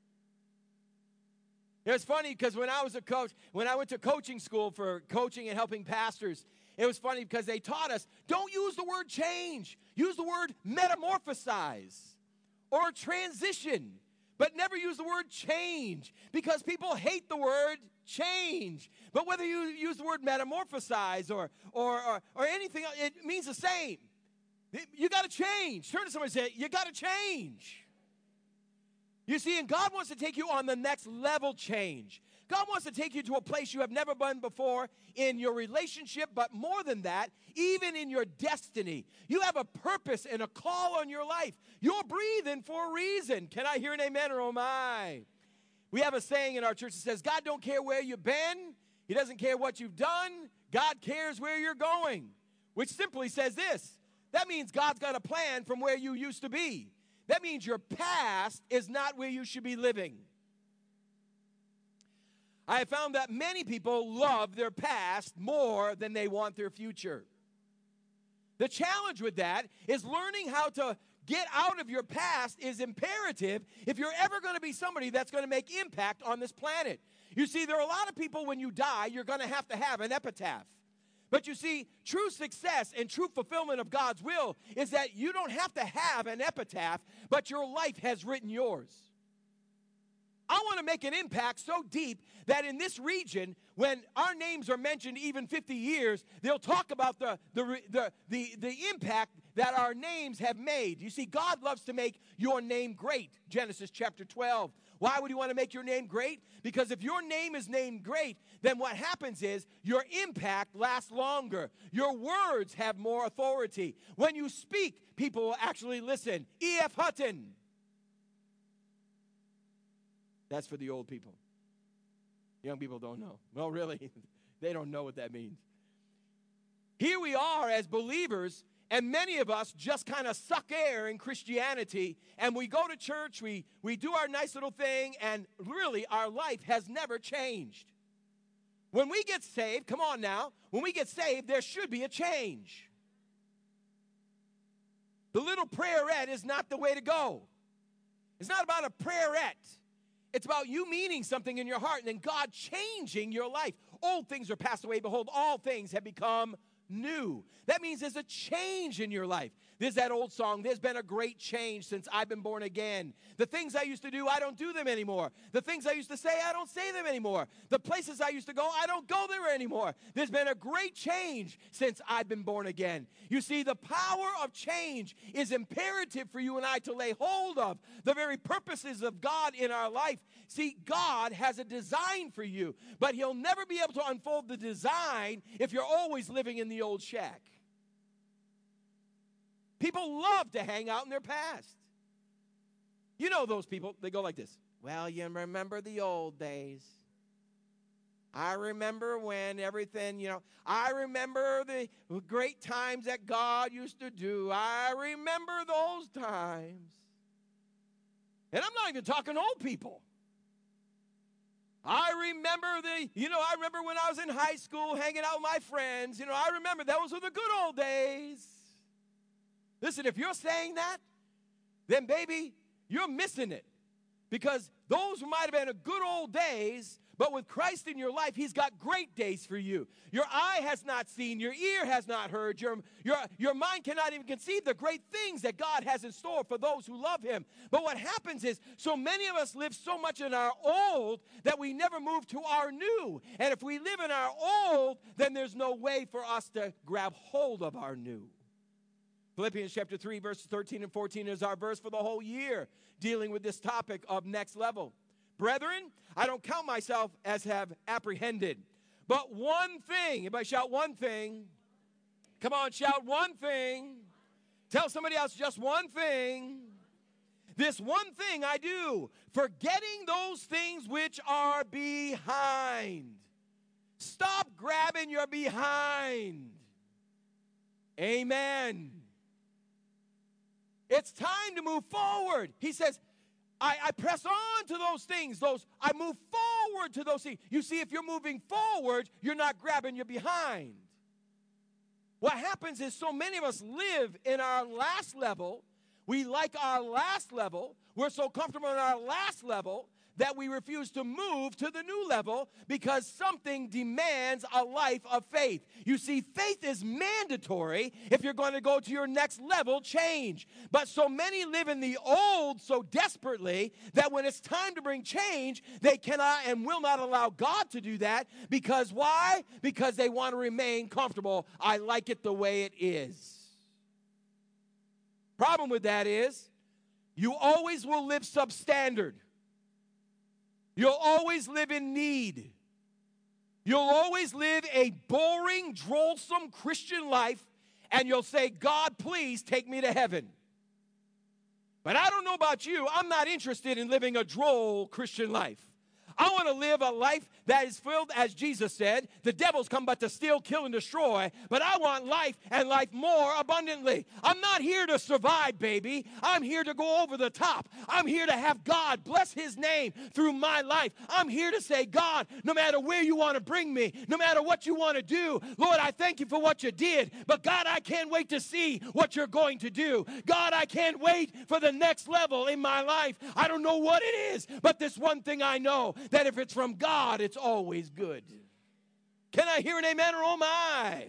It's funny because when I was a coach, when I went to coaching school for coaching and helping pastors, it was funny because they taught us, don't use the word change. Use the word metamorphosize or transition, but never use the word change because people hate the word change. But whether you use the word metamorphosize or anything else, it means the same. You got to change. Turn to somebody and say, you got to change. You see, and God wants to take you on the next level change. God wants to take you to a place you have never been before in your relationship, but more than that, even in your destiny. You have a purpose and a call on your life. You're breathing for a reason. Can I hear an amen or oh my? We have a saying in our church that says, God don't care where you've been. He doesn't care what you've done. God cares where you're going, which simply says this. That means God's got a plan from where you used to be. That means your past is not where you should be living. I have found that many people love their past more than they want their future. The challenge with that is learning how to get out of your past is imperative if you're ever going to be somebody that's going to make impact on this planet. You see, there are a lot of people when you die, you're going to have an epitaph. But you see, true success and true fulfillment of God's will is that you don't have to have an epitaph, but your life has written yours. I want to make an impact so deep that in this region, when our names are mentioned even 50 years, they'll talk about the impact that our names have made. You see, God loves to make your name great, Genesis chapter 12. Why would you want to make your name great? Because if your name is named great, then what happens is your impact lasts longer. Your words have more authority. When you speak, people will actually listen. E.F. Hutton. That's for the old people. Young people don't know. Well, really, they don't know what that means. Here we are as believers, and many of us just kind of suck air in Christianity, and we go to church, we do our nice little thing, and really our life has never changed. When we get saved, come on now, when we get saved, there should be a change. The little prayerette is not the way to go. It's not about a prayerette. It's about you meaning something in your heart and then God changing your life. Old things are passed away. Behold, all things have become new. That means there's a change in your life. There's that old song, there's been a great change since I've been born again. The things I used to do, I don't do them anymore. The things I used to say, I don't say them anymore. The places I used to go, I don't go there anymore. There's been a great change since I've been born again. You see, the power of change is imperative for you and I to lay hold of the very purposes of God in our life. See, God has a design for you, but He'll never be able to unfold the design if you're always living in the old shack. People love to hang out in their past. You know those people, they go like this. Well, you remember the old days. I remember when everything, I remember the great times that God used to do. I remember those times. And I'm not even talking old people. I remember I remember when I was in high school hanging out with my friends. I remember those were the good old days. Listen, if you're saying that, then baby, you're missing it. Because those might have been a good old days, but with Christ in your life, he's got great days for you. Your eye has not seen, your ear has not heard, your mind cannot even conceive the great things that God has in store for those who love him. But what happens is, so many of us live so much in our old that we never move to our new. And if we live in our old, then there's no way for us to grab hold of our new. Philippians chapter 3, verses 13 and 14 is our verse for the whole year, dealing with this topic of next level. Brethren, I don't count myself as have apprehended. But one thing, everybody shout one thing. Come on, shout one thing. Tell somebody else just one thing. This one thing I do, forgetting those things which are behind. Stop grabbing your behind. Amen. It's time to move forward. He says, I press on to those things. I move forward to those things. You see, if you're moving forward, you're not grabbing your behind. What happens is so many of us live in our last level. We like our last level. We're so comfortable in our last level that we refuse to move to the new level because something demands a life of faith. You see, faith is mandatory if you're going to go to your next level change. But so many live in the old so desperately that when it's time to bring change, they cannot and will not allow God to do that. Because why? Because they want to remain comfortable. I like it the way it is. Problem with that is you always will live substandard. You'll always live in need. You'll always live a boring, drollsome Christian life, and you'll say, God, please take me to heaven. But I don't know about you. I'm not interested in living a droll Christian life. I want to live a life that is filled, as Jesus said, the devil's come but to steal, kill, and destroy, but I want life and life more abundantly. I'm not here to survive, baby. I'm here to go over the top. I'm here to have God bless his name through my life. I'm here to say, God, no matter where you want to bring me, no matter what you want to do, Lord, I thank you for what you did, but God, I can't wait to see what you're going to do. God, I can't wait for the next level in my life. I don't know what it is, but this one thing I know, that if it's from God, it's always good. Can I hear an amen or oh my?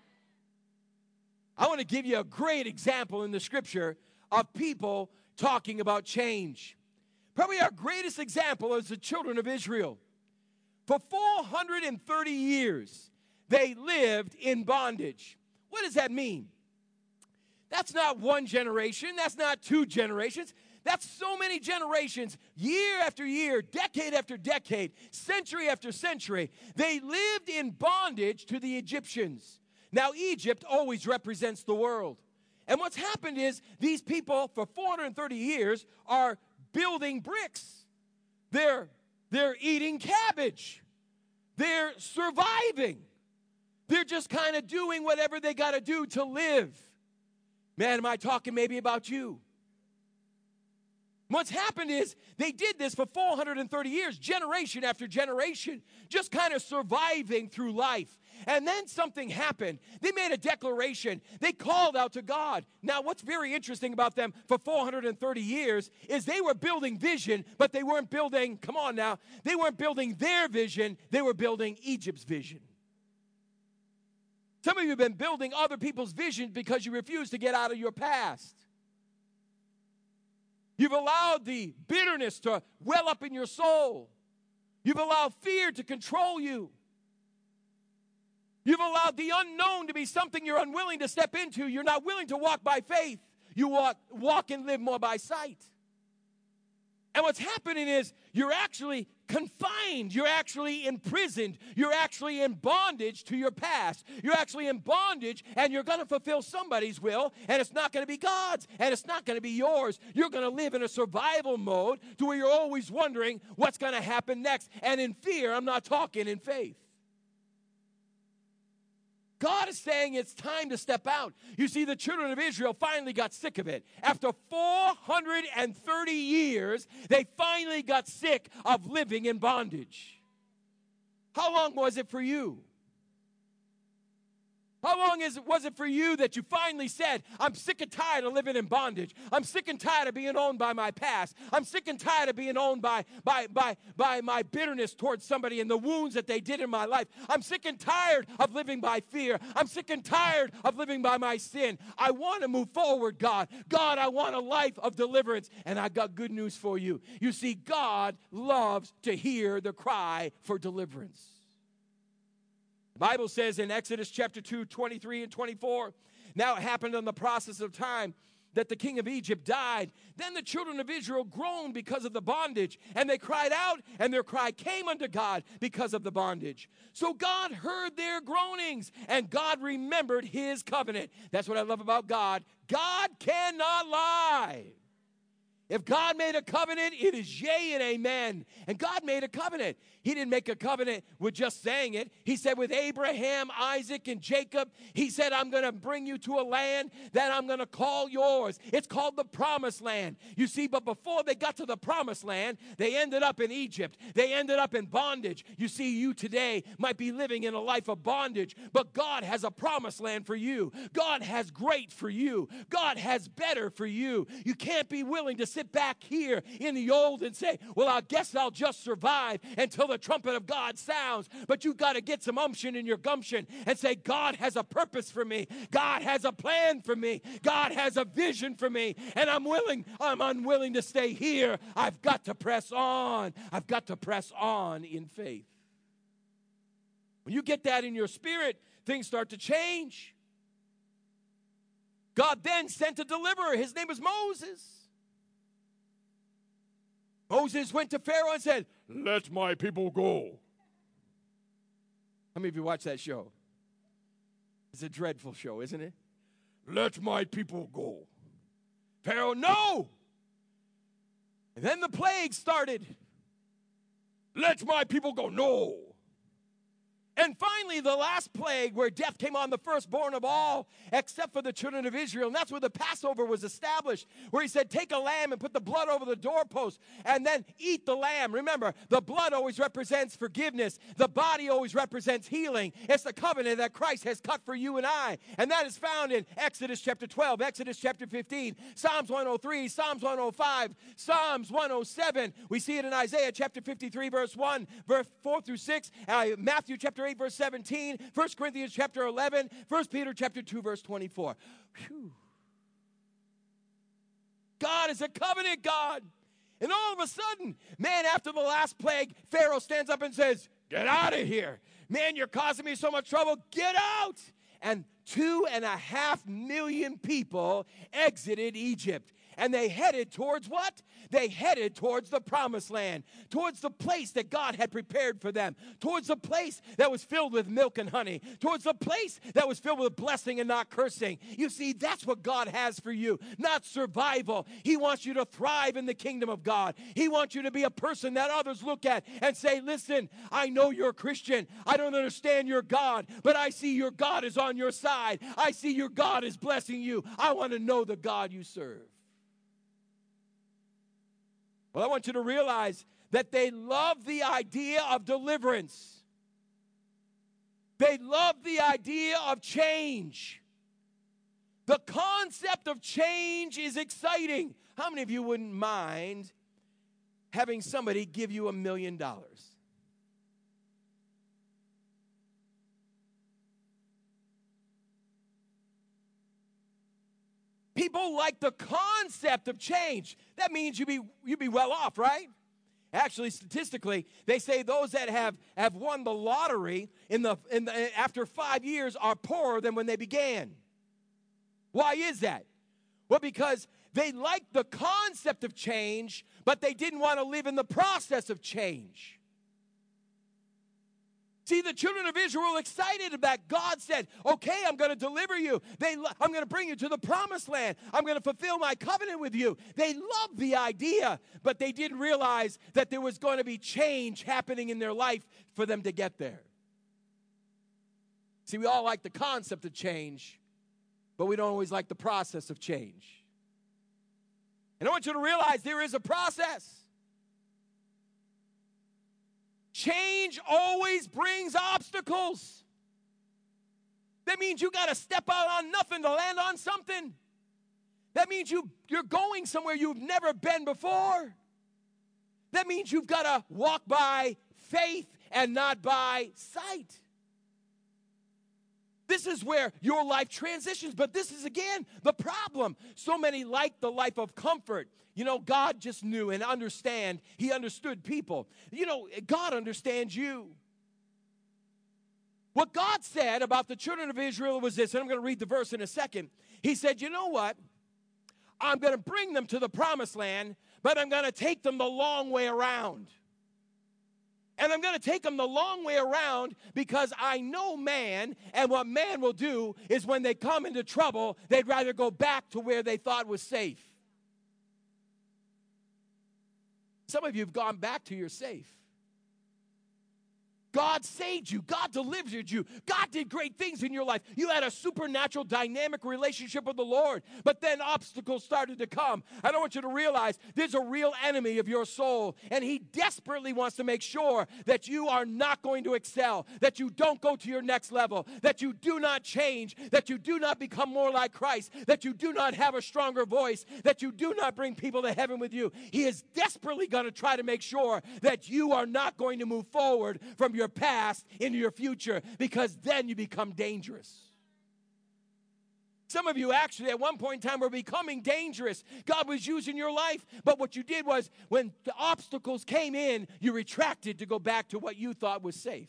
I want to give you a great example in the scripture of people talking about change. Probably our greatest example is the children of Israel. For 430 years, they lived in bondage. What does that mean? That's not one generation. That's not two generations. That's so many generations, year after year, decade after decade, century after century. They lived in bondage to the Egyptians. Now, Egypt always represents the world. And what's happened is these people for 430 years are building bricks. They're eating cabbage. They're surviving. They're just kind of doing whatever they got to do to live. Man, am I talking maybe about you? What's happened is they did this for 430 years, generation after generation, just kind of surviving through life. And then something happened. They made a declaration. They called out to God. Now, what's very interesting about them for 430 years is they were building vision, but they weren't building, come on now, they weren't building their vision, they were building Egypt's vision. Some of you have been building other people's vision because you refuse to get out of your past. You've allowed the bitterness to well up in your soul. You've allowed fear to control you. You've allowed the unknown to be something you're unwilling to step into. You're not willing to walk by faith. You walk and live more by sight. And what's happening is you're actually confined. You're actually imprisoned. You're actually in bondage to your past. You're actually in bondage, and you're going to fulfill somebody's will, and it's not going to be God's, and it's not going to be yours. You're going to live in a survival mode to where you're always wondering what's going to happen next. And in fear, I'm not talking in faith. God is saying it's time to step out. You see, the children of Israel finally got sick of it. After 430 years, they finally got sick of living in bondage. How long was it for you? How long was it for you that you finally said, I'm sick and tired of living in bondage. I'm sick and tired of being owned by my past. I'm sick and tired of being owned by my bitterness towards somebody and the wounds that they did in my life. I'm sick and tired of living by fear. I'm sick and tired of living by my sin. I want to move forward, God. God, I want a life of deliverance. And I got good news for you. You see, God loves to hear the cry for deliverance. The Bible says in Exodus chapter 2, 23 and 24, now it happened in the process of time that the king of Egypt died. Then the children of Israel groaned because of the bondage, and they cried out, and their cry came unto God because of the bondage. So God heard their groanings, and God remembered his covenant. That's what I love about God. God cannot lie. If God made a covenant, it is yea and amen. And God made a covenant. He didn't make a covenant with just saying it. He said with Abraham, Isaac, and Jacob, he said, I'm going to bring you to a land that I'm going to call yours. It's called the promised land. You see, but before they got to the promised land, they ended up in Egypt. They ended up in bondage. You see, you today might be living in a life of bondage, but God has a promised land for you. God has great for you. God has better for you. You can't be willing to sit back here in the old and say, well, I guess I'll just survive until the trumpet of God sounds. But you got to get some umption in your gumption and say, God has a purpose for me. God has a plan for me. God has a vision for me. And I'm unwilling to stay here. I've got to press on. I've got to press on in faith. When you get that in your spirit, things start to change. God then sent a deliverer. His name was Moses. Moses went to Pharaoh and said, let my people go. How many of you watch that show? It's a dreadful show, isn't it? Let my people go. Pharaoh, no. And then the plague started. Let my people go. No. And finally, the last plague where death came on the firstborn of all, except for the children of Israel. And that's where the Passover was established, where he said, take a lamb and put the blood over the doorpost and then eat the lamb. Remember, the blood always represents forgiveness. The body always represents healing. It's the covenant that Christ has cut for you and I. And that is found in Exodus chapter 12, Exodus chapter 15, Psalms 103, Psalms 105, Psalms 107. We see it in Isaiah chapter 53, verse 1, verse 4 through 6, Matthew chapter 8, verse 17, 1 Corinthians chapter 11, 1 Peter chapter 2, verse 24. Whew. God is a covenant God. And all of a sudden, man, after the last plague, Pharaoh stands up and says, get out of here. Man, you're causing me so much trouble. Get out. And 2.5 million people exited Egypt. And they headed towards what? They headed towards the promised land, towards the place that God had prepared for them, towards the place that was filled with milk and honey, towards the place that was filled with blessing and not cursing. You see, that's what God has for you, not survival. He wants you to thrive in the kingdom of God. He wants you to be a person that others look at and say, listen, I know you're a Christian. I don't understand your God, but I see your God is on your side. I see your God is blessing you. I want to know the God you serve. Well, I want you to realize that they love the idea of deliverance. They love the idea of change. The concept of change is exciting. How many of you wouldn't mind having somebody give you $1 million? People like the concept of change. That means you'd be well off, right? Actually, statistically, they say those that have won the lottery after 5 years are poorer than when they began. Why is that? Well, because They liked the concept of change, but they didn't want to live in the process of change. See, the children of Israel were excited about God said, okay, I'm going to deliver you. I'm going to bring you to the promised land. I'm going to fulfill my covenant with you. They loved the idea, but they didn't realize that there was going to be change happening in their life for them to get there. See, we all like the concept of change, but we don't always like the process of change. And I want you to realize there is a process. Change always brings obstacles. That means you got to step out on nothing to land on something. That means you're going somewhere you've never been before. That means you've got to walk by faith and not by sight. This is where your life transitions, but this is, again, the problem. So many like the life of comfort. You know, God just knew and understand. He understood people. You know, God understands you. What God said about the children of Israel was this, and I'm going to read the verse in a second. He said, you know what? I'm going to bring them to the promised land, but I'm going to take them the long way around. And I'm going to take them the long way around because I know man, and what man will do is when they come into trouble, they'd rather go back to where they thought was safe. Some of you have gone back to your safe. God saved you. God delivered you. God did great things in your life. You had a supernatural, dynamic relationship with the Lord. But then obstacles started to come. I don't want you to realize there's a real enemy of your soul. And he desperately wants to make sure that you are not going to excel, that you don't go to your next level, that you do not change, that you do not become more like Christ, that you do not have a stronger voice, that you do not bring people to heaven with you. He is desperately going to try to make sure that you are not going to move forward from your past into your future, because then you become dangerous. Some of you actually at one point in time were becoming dangerous. God was using your life, but what you did was when the obstacles came in, you retracted to go back to what you thought was safe.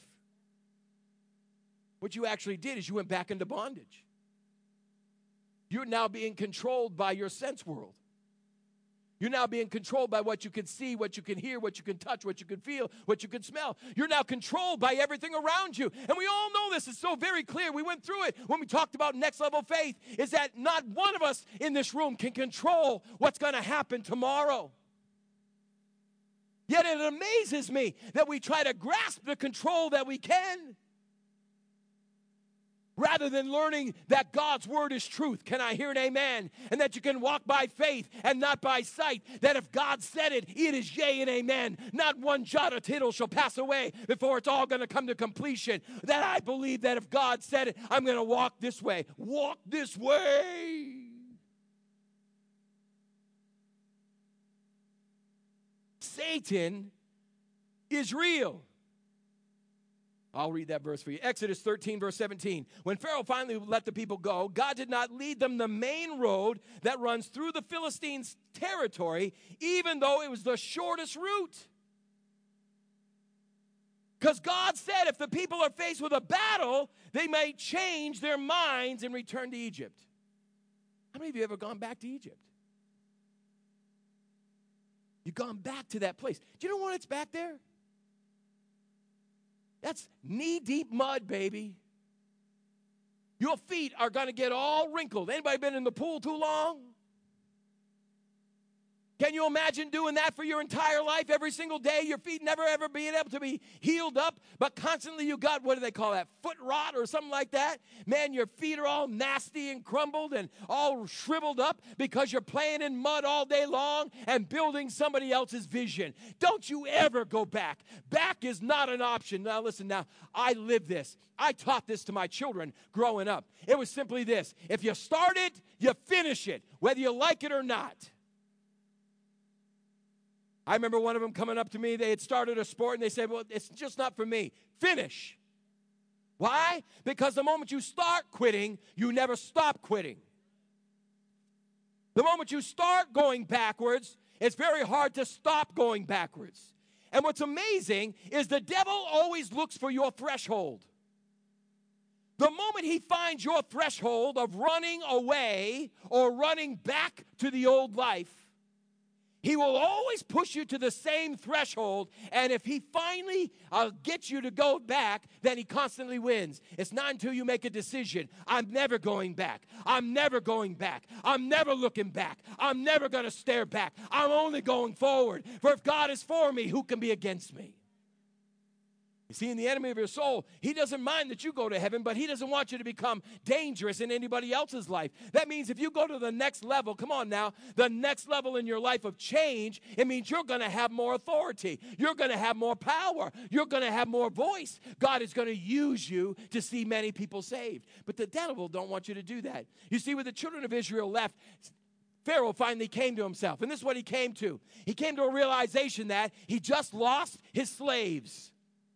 What you actually did is you went back into bondage. You're now being controlled by your sense world. You're now being controlled by what you can see, what you can hear, what you can touch, what you can feel, what you can smell. You're now controlled by everything around you. And we all know this. It's so very clear. We went through it when we talked about next level faith, is that not one of us in this room can control what's going to happen tomorrow. Yet it amazes me that we try to grasp the control that we can, rather than learning that God's word is truth. Can I hear an amen? And that you can walk by faith and not by sight. That if God said it, it is yea and amen. Not one jot or tittle shall pass away before it's all going to come to completion. That I believe that if God said it, I'm going to walk this way. Walk this way. Satan is real. I'll read that verse for you. Exodus 13, verse 17. When Pharaoh finally let the people go, God did not lead them the main road that runs through the Philistines' territory, even though it was the shortest route. Because God said if the people are faced with a battle, they may change their minds and return to Egypt. How many of you have ever gone back to Egypt? You've gone back to that place. Do you know what it's back there? That's knee-deep mud, baby. Your feet are going to get all wrinkled. Anybody been in the pool too long? Can you imagine doing that for your entire life? Every single day, your feet never ever being able to be healed up, but constantly you got, what do they call that, foot rot or something like that? Man, your feet are all nasty and crumbled and all shriveled up because you're playing in mud all day long and building somebody else's vision. Don't you ever go back. Back is not an option. Now listen, I live this. I taught this to my children growing up. It was simply this. If you start it, you finish it, whether you like it or not. I remember one of them coming up to me. They had started a sport, and they said, well, it's just not for me. Finish. Why? Because the moment you start quitting, you never stop quitting. The moment you start going backwards, it's very hard to stop going backwards. And what's amazing is the devil always looks for your threshold. The moment he finds your threshold of running away or running back to the old life, he will always push you to the same threshold, and if he finally gets you to go back, then he constantly wins. It's not until you make a decision, I'm never going back. I'm never going back. I'm never looking back. I'm never going to stare back. I'm only going forward. For if God is for me, who can be against me? You see, in the enemy of your soul, he doesn't mind that you go to heaven, but he doesn't want you to become dangerous in anybody else's life. That means if you go to the next level, come on now, the next level in your life of change, it means you're going to have more authority. You're going to have more power. You're going to have more voice. God is going to use you to see many people saved. But the devil don't want you to do that. You see, when the children of Israel left, Pharaoh finally came to himself, and this is what he came to. He came to a realization that he just lost his slaves.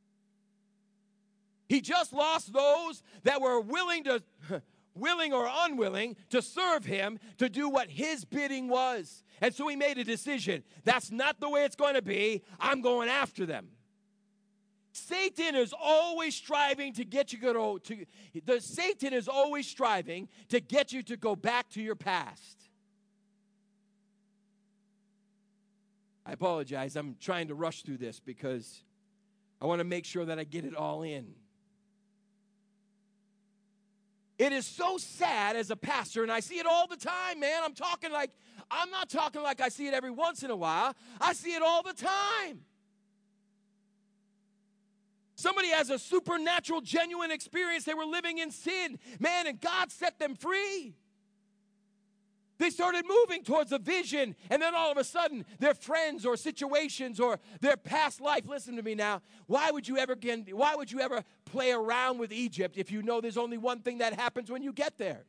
He just lost those that were willing or unwilling to serve him, to do what his bidding was. And so he made a decision. That's not the way it's going to be. I'm going after them. Satan is always striving to get you Satan is always striving to get you to go back to your past. I apologize. I'm trying to rush through this because I want to make sure that I get it all in. It is so sad as a pastor, and I see it all the time, man. I'm not talking like I see it every once in a while. I see it all the time. Somebody has a supernatural, genuine experience. They were living in sin, man, and God set them free. They started moving towards a vision, and then all of a sudden, their friends or situations or their past life, listen to me now, why would you ever play around with Egypt if you know there's only one thing that happens when you get there?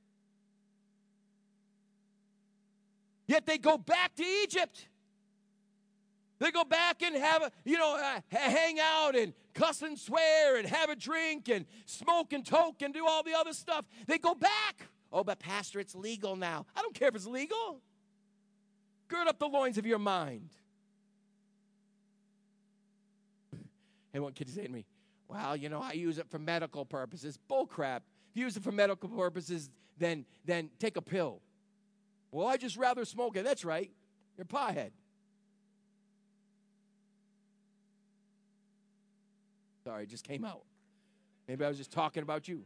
Yet they go back to Egypt. They go back and hang out and cuss and swear and have a drink and smoke and toke and do all the other stuff. They go back. Oh, but Pastor, it's legal now. I don't care if it's legal. Gird up the loins of your mind. And one kid said to me, well, I use it for medical purposes. Bull crap. If you use it for medical purposes, then take a pill. Well, I just rather smoke it. That's right. You're a pothead. Sorry, it just came out. Maybe I was just talking about you.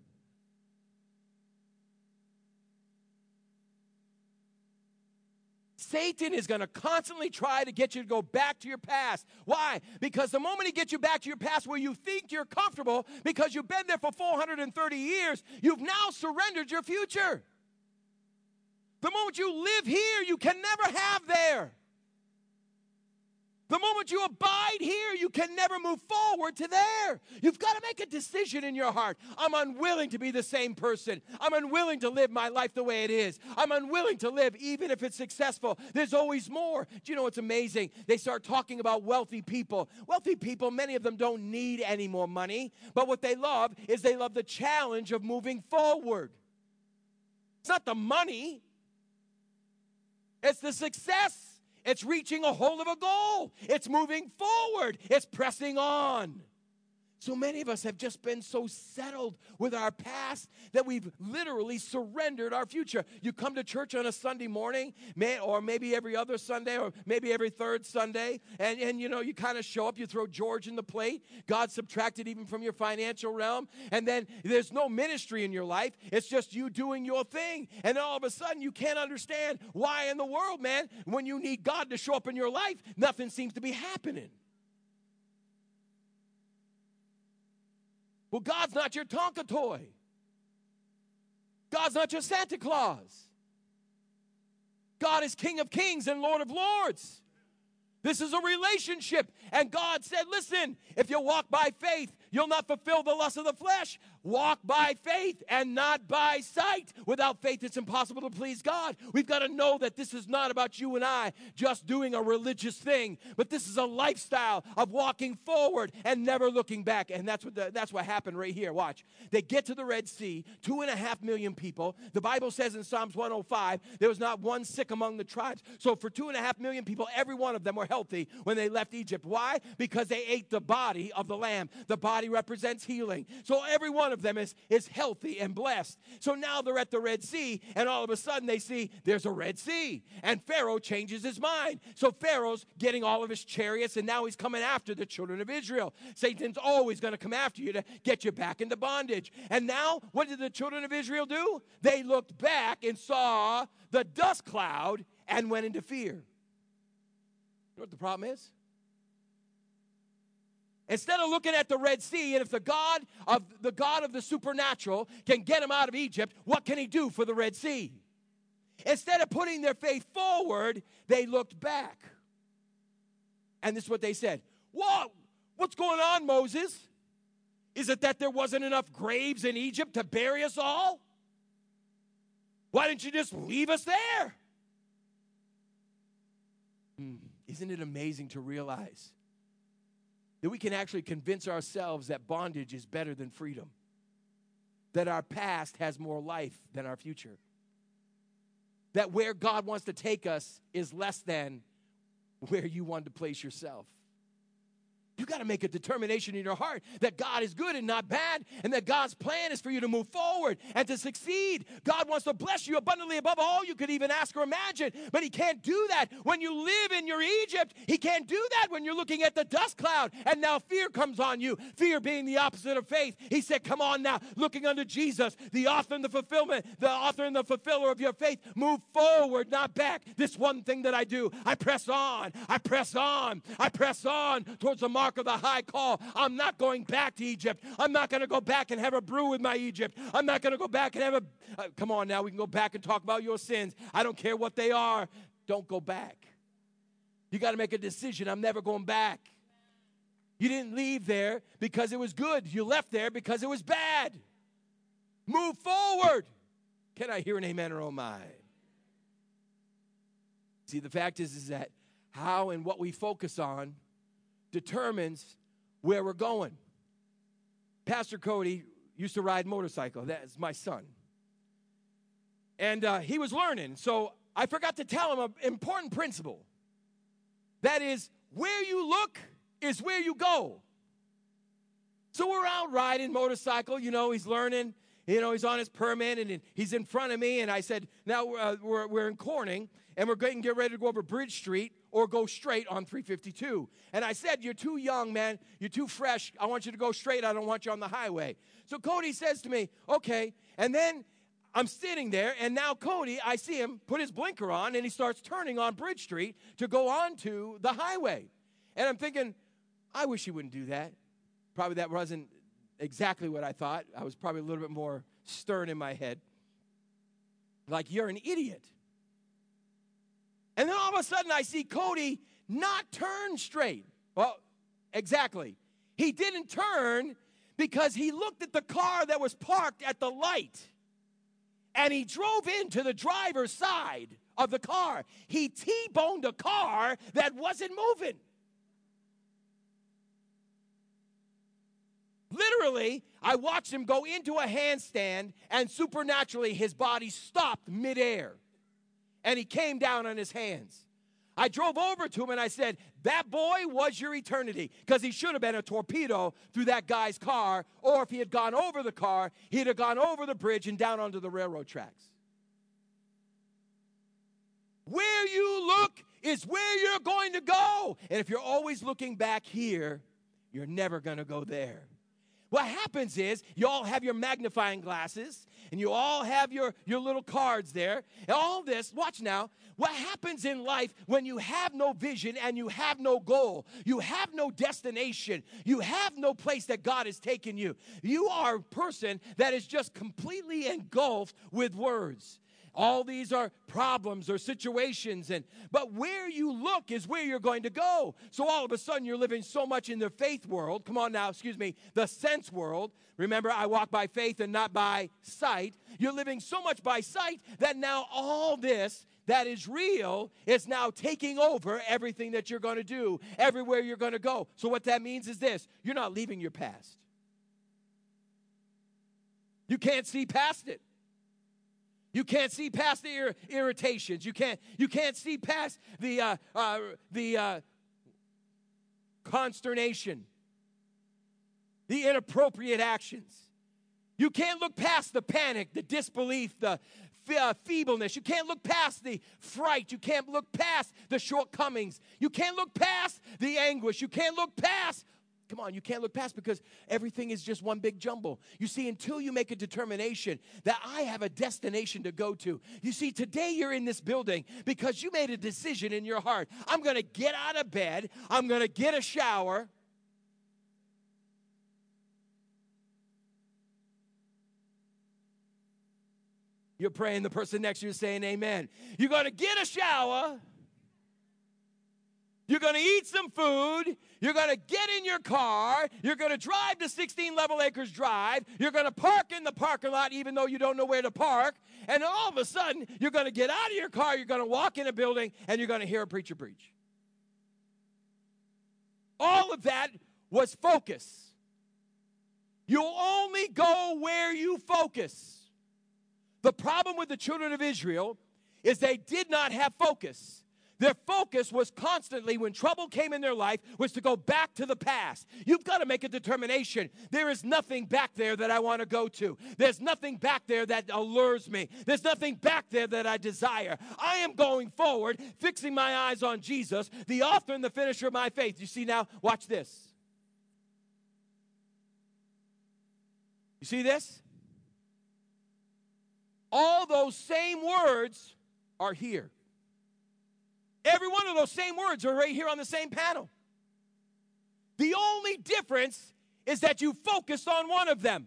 Satan is going to constantly try to get you to go back to your past. Why? Because the moment he gets you back to your past where you think you're comfortable because you've been there for 430 years, you've now surrendered your future. The moment you live here, you can never have there. The moment you abide here, you can never move forward to there. You've got to make a decision in your heart. I'm unwilling to be the same person. I'm unwilling to live my life the way it is. I'm unwilling to live even if it's successful. There's always more. Do you know what's amazing? They start talking about wealthy people. Wealthy people, many of them don't need any more money. But what they love is they love the challenge of moving forward. It's not the money. It's the success. It's reaching a hold of a goal. It's moving forward. It's pressing on. So many of us have just been so settled with our past that we've literally surrendered our future. You come to church on a Sunday morning, or maybe every other Sunday, or maybe every third Sunday, and you kind of show up, you throw George in the plate. God subtracted even from your financial realm, and then there's no ministry in your life. It's just you doing your thing, and then all of a sudden you can't understand why in the world, man, when you need God to show up in your life, nothing seems to be happening. Well, God's not your Tonka toy. God's not your Santa Claus. God is King of Kings and Lord of Lords. This is a relationship. And God said, listen, if you walk by faith, you'll not fulfill the lust of the flesh. Walk by faith and not by sight. Without faith, it's impossible to please God. We've got to know that this is not about you and I just doing a religious thing, but this is a lifestyle of walking forward and never looking back. And that's what happened right here. Watch. They get to the Red Sea, 2.5 million people. The Bible says in Psalms 105, there was not one sick among the tribes. So for 2.5 million people, every one of them were healthy when they left Egypt. Why? Because they ate the body of the lamb, the body body represents healing. So every one of them is healthy and blessed. So now they're at the Red Sea, and all of a sudden they see there's a Red Sea. And Pharaoh changes his mind. So Pharaoh's getting all of his chariots, and now he's coming after the children of Israel. Satan's always going to come after you to get you back into bondage. And now, what did the children of Israel do? They looked back and saw the dust cloud and went into fear. You know what the problem is? Instead of looking at the Red Sea, and if the God of the supernatural can get them out of Egypt, what can he do for the Red Sea? Instead of putting their faith forward, they looked back. And this is what they said. What's going on, Moses? Is it that there wasn't enough graves in Egypt to bury us all? Why didn't you just leave us there? Isn't it amazing to realize that we can actually convince ourselves that bondage is better than freedom? That our past has more life than our future? That where God wants to take us is less than where you want to place yourself? You got to make a determination in your heart that God is good and not bad, and that God's plan is for you to move forward and to succeed. God wants to bless you abundantly above all you could even ask or imagine, but he can't do that when you live in your Egypt. He can't do that when you're looking at the dust cloud, and now fear comes on you, fear being the opposite of faith. He said, come on now, looking unto Jesus, the author and the fulfiller of your faith. Move forward, not back. This one thing that I do, I press on towards the mark of the high call. I'm not going back to Egypt. I'm not going to go back and have a brew with my Egypt. I'm not going to go back and have come on now, we can go back and talk about your sins. I don't care what they are. Don't go back. You got to make a decision. I'm never going back. You didn't leave there because it was good. You left there because it was bad. Move forward. Can I hear an amen or oh my? See, the fact is that how and what we focus on determines where we're going. Pastor Cody used to ride motorcycle. That's my son. And he was learning. So I forgot to tell him an important principle. That is, where you look is where you go. So we're out riding motorcycle. You know, he's learning. You know, he's on his permit, and he's in front of me. And I said, now we're in Corning, and we're going to get ready to go over Bridge Street or go straight on 352. And I said, you're too young, man. You're too fresh. I want you to go straight. I don't want you on the highway. So Cody says to me, okay. And then I'm sitting there, and now Cody, I see him put his blinker on, and he starts turning on Bridge Street to go on to the highway. And I'm thinking, I wish he wouldn't do that. Probably that wasn't exactly what I thought. I was probably a little bit more stern in my head. Like, you're an idiot. And then all of a sudden I see Cody not turn straight. Well, exactly. He didn't turn because he looked at the car that was parked at the light. And he drove into the driver's side of the car. He T-boned a car that wasn't moving. Literally, I watched him go into a handstand, and supernaturally his body stopped midair. And he came down on his hands. I drove over to him and I said, that boy was your eternity, because he should have been a torpedo through that guy's car, or if he had gone over the car, he'd have gone over the bridge and down onto the railroad tracks. Where you look is where you're going to go. And if you're always looking back here, you're never going to go there. What happens is you all have your magnifying glasses, and you all have your little cards there. And all this, watch now, what happens in life when you have no vision and you have no goal, you have no destination, you have no place that God has taken you. You are a person that is just completely engulfed with words. All these are problems or situations, but where you look is where you're going to go. So all of a sudden you're living so much in the faith world. Come on now, the sense world. Remember, I walk by faith and not by sight. You're living so much by sight that now all this that is real is now taking over everything that you're going to do, everywhere you're going to go. So what that means is this: you're not leaving your past. You can't see past it. You can't see past the irritations. You can't see past the consternation. the inappropriate actions. You can't look past the panic, the disbelief, the feebleness. You can't look past the fright. You can't look past the shortcomings. You can't look past the anguish. You can't look past, come on, you can't look past because everything is just one big jumble. You see, until you make a determination that I have a destination to go to. You see, today you're in this building because you made a decision in your heart. I'm going to get out of bed. I'm going to get a shower. You're praying, the person next to you is saying amen. You're going to get a shower. You're going to eat some food. You're going to get in your car. You're going to drive to 16 Level Acres Drive. You're going to park in the parking lot even though you don't know where to park. And all of a sudden, you're going to get out of your car. You're going to walk in a building and you're going to hear a preacher preach. All of that was focus. You'll only go where you focus. The problem with the children of Israel is they did not have focus. Their focus was constantly, when trouble came in their life, was to go back to the past. You've got to make a determination. There is nothing back there that I want to go to. There's nothing back there that allures me. There's nothing back there that I desire. I am going forward, fixing my eyes on Jesus, the author and the finisher of my faith. You see now? Watch this. You see this? All those same words are here. Every one of those same words are right here on the same panel. The only difference is that you focused on one of them.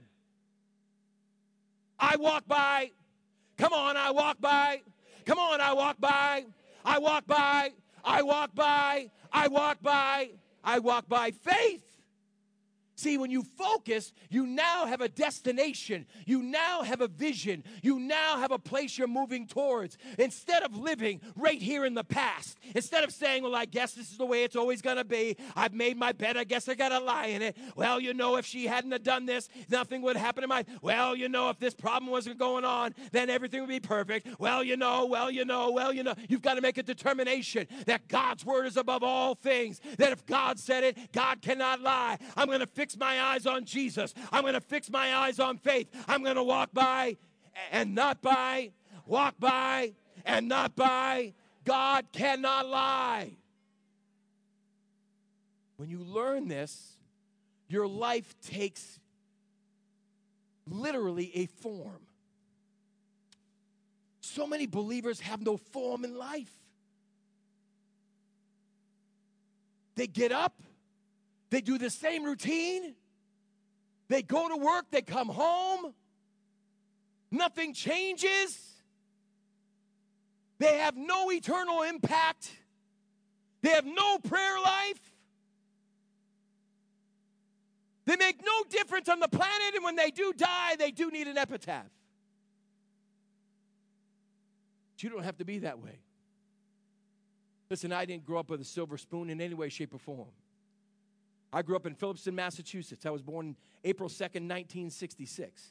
I walk by. Come on, I walk by. Come on, I walk by. I walk by. I walk by. I walk by. I walk by faith. See, when you focus, you now have a destination. You now have a vision. You now have a place you're moving towards. Instead of living right here in the past, instead of saying, well, I guess this is the way it's always going to be. I've made my bed. I guess I got to lie in it. Well, you know, if she hadn't have done this, nothing would happen to my. Well, you know, if this problem wasn't going on, then everything would be perfect. Well, you know. You've got to make a determination that God's word is above all things. That if God said it, God cannot lie. I'm going to fix my eyes on Jesus. I'm going to fix my eyes on faith. I'm going to walk by and not by, walk by and not by. God cannot lie. When you learn this, your life takes literally a form. So many believers have no form in life. They get up. They do the same routine. They go to work. They come home. Nothing changes. They have no eternal impact. They have no prayer life. They make no difference on the planet, and when they do die, they do need an epitaph. But you don't have to be that way. Listen, I didn't grow up with a silver spoon in any way, shape, or form. I grew up in Phillipston, Massachusetts. I was born April 2nd, 1966.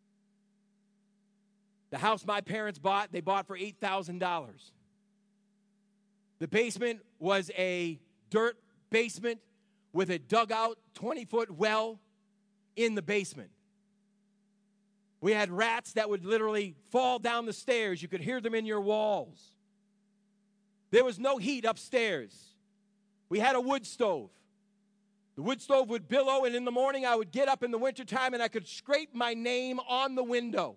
The house my parents bought, they bought for $8,000. The basement was a dirt basement with a dugout, 20-foot well in the basement. We had rats that would literally fall down the stairs. You could hear them in your walls. There was no heat upstairs. We had a wood stove. The wood stove would billow, and in the morning I would get up in the wintertime and I could scrape my name on the window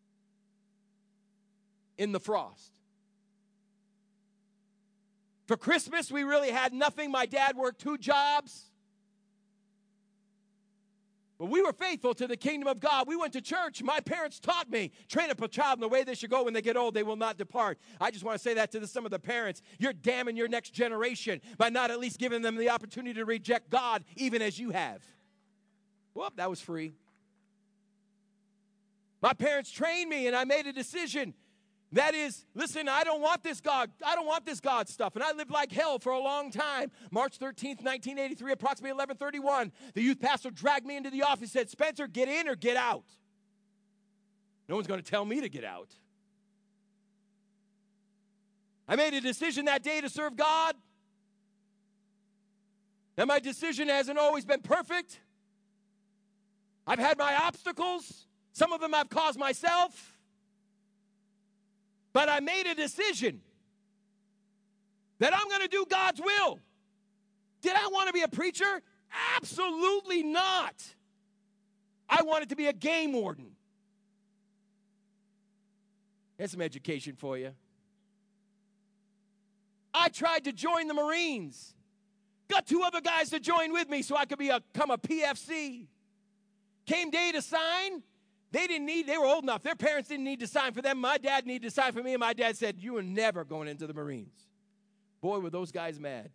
in the frost. For Christmas, we really had nothing. My dad worked 2 jobs. But we were faithful to the kingdom of God. We went to church. My parents taught me, train up a child in the way they should go. When they get old, they will not depart. I just want to say that to some of the parents. You're damning your next generation by not at least giving them the opportunity to reject God, even as you have. Whoop, that was free. My parents trained me, and I made a decision. That is, listen, I don't want this God. I don't want this God stuff. And I lived like hell for a long time. March 13th, 1983, approximately 11:31, the youth pastor dragged me into the office and said, Spencer, get in or get out. No one's going to tell me to get out. I made a decision that day to serve God. And my decision hasn't always been perfect. I've had my obstacles. Some of them I've caused myself. But I made a decision that I'm going to do God's will. Did I want to be a preacher? Absolutely not. I wanted to be a game warden. Here's some education for you. I tried to join the Marines. Got 2 other guys to join with me so I could become a PFC. Came day to sign. They were old enough. Their parents didn't need to sign for them. My dad needed to sign for me, and my dad said, you are never going into the Marines. Boy, were those guys mad.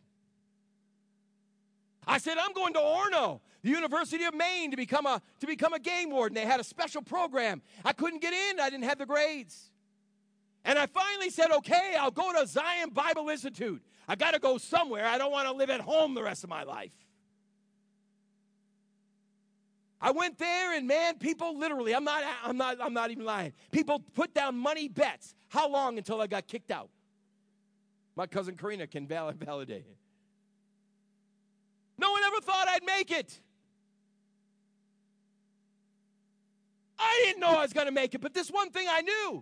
I said, I'm going to Orono, the University of Maine, to become a game warden. They had a special program. I couldn't get in. I didn't have the grades. And I finally said, okay, I'll go to Zion Bible Institute. I got to go somewhere. I don't want to live at home the rest of my life. I went there, and man, people literally, I'm not even lying. People put down money bets. How long until I got kicked out? My cousin Karina can validate it. No one ever thought I'd make it. I didn't know I was going to make it, but this one thing I knew.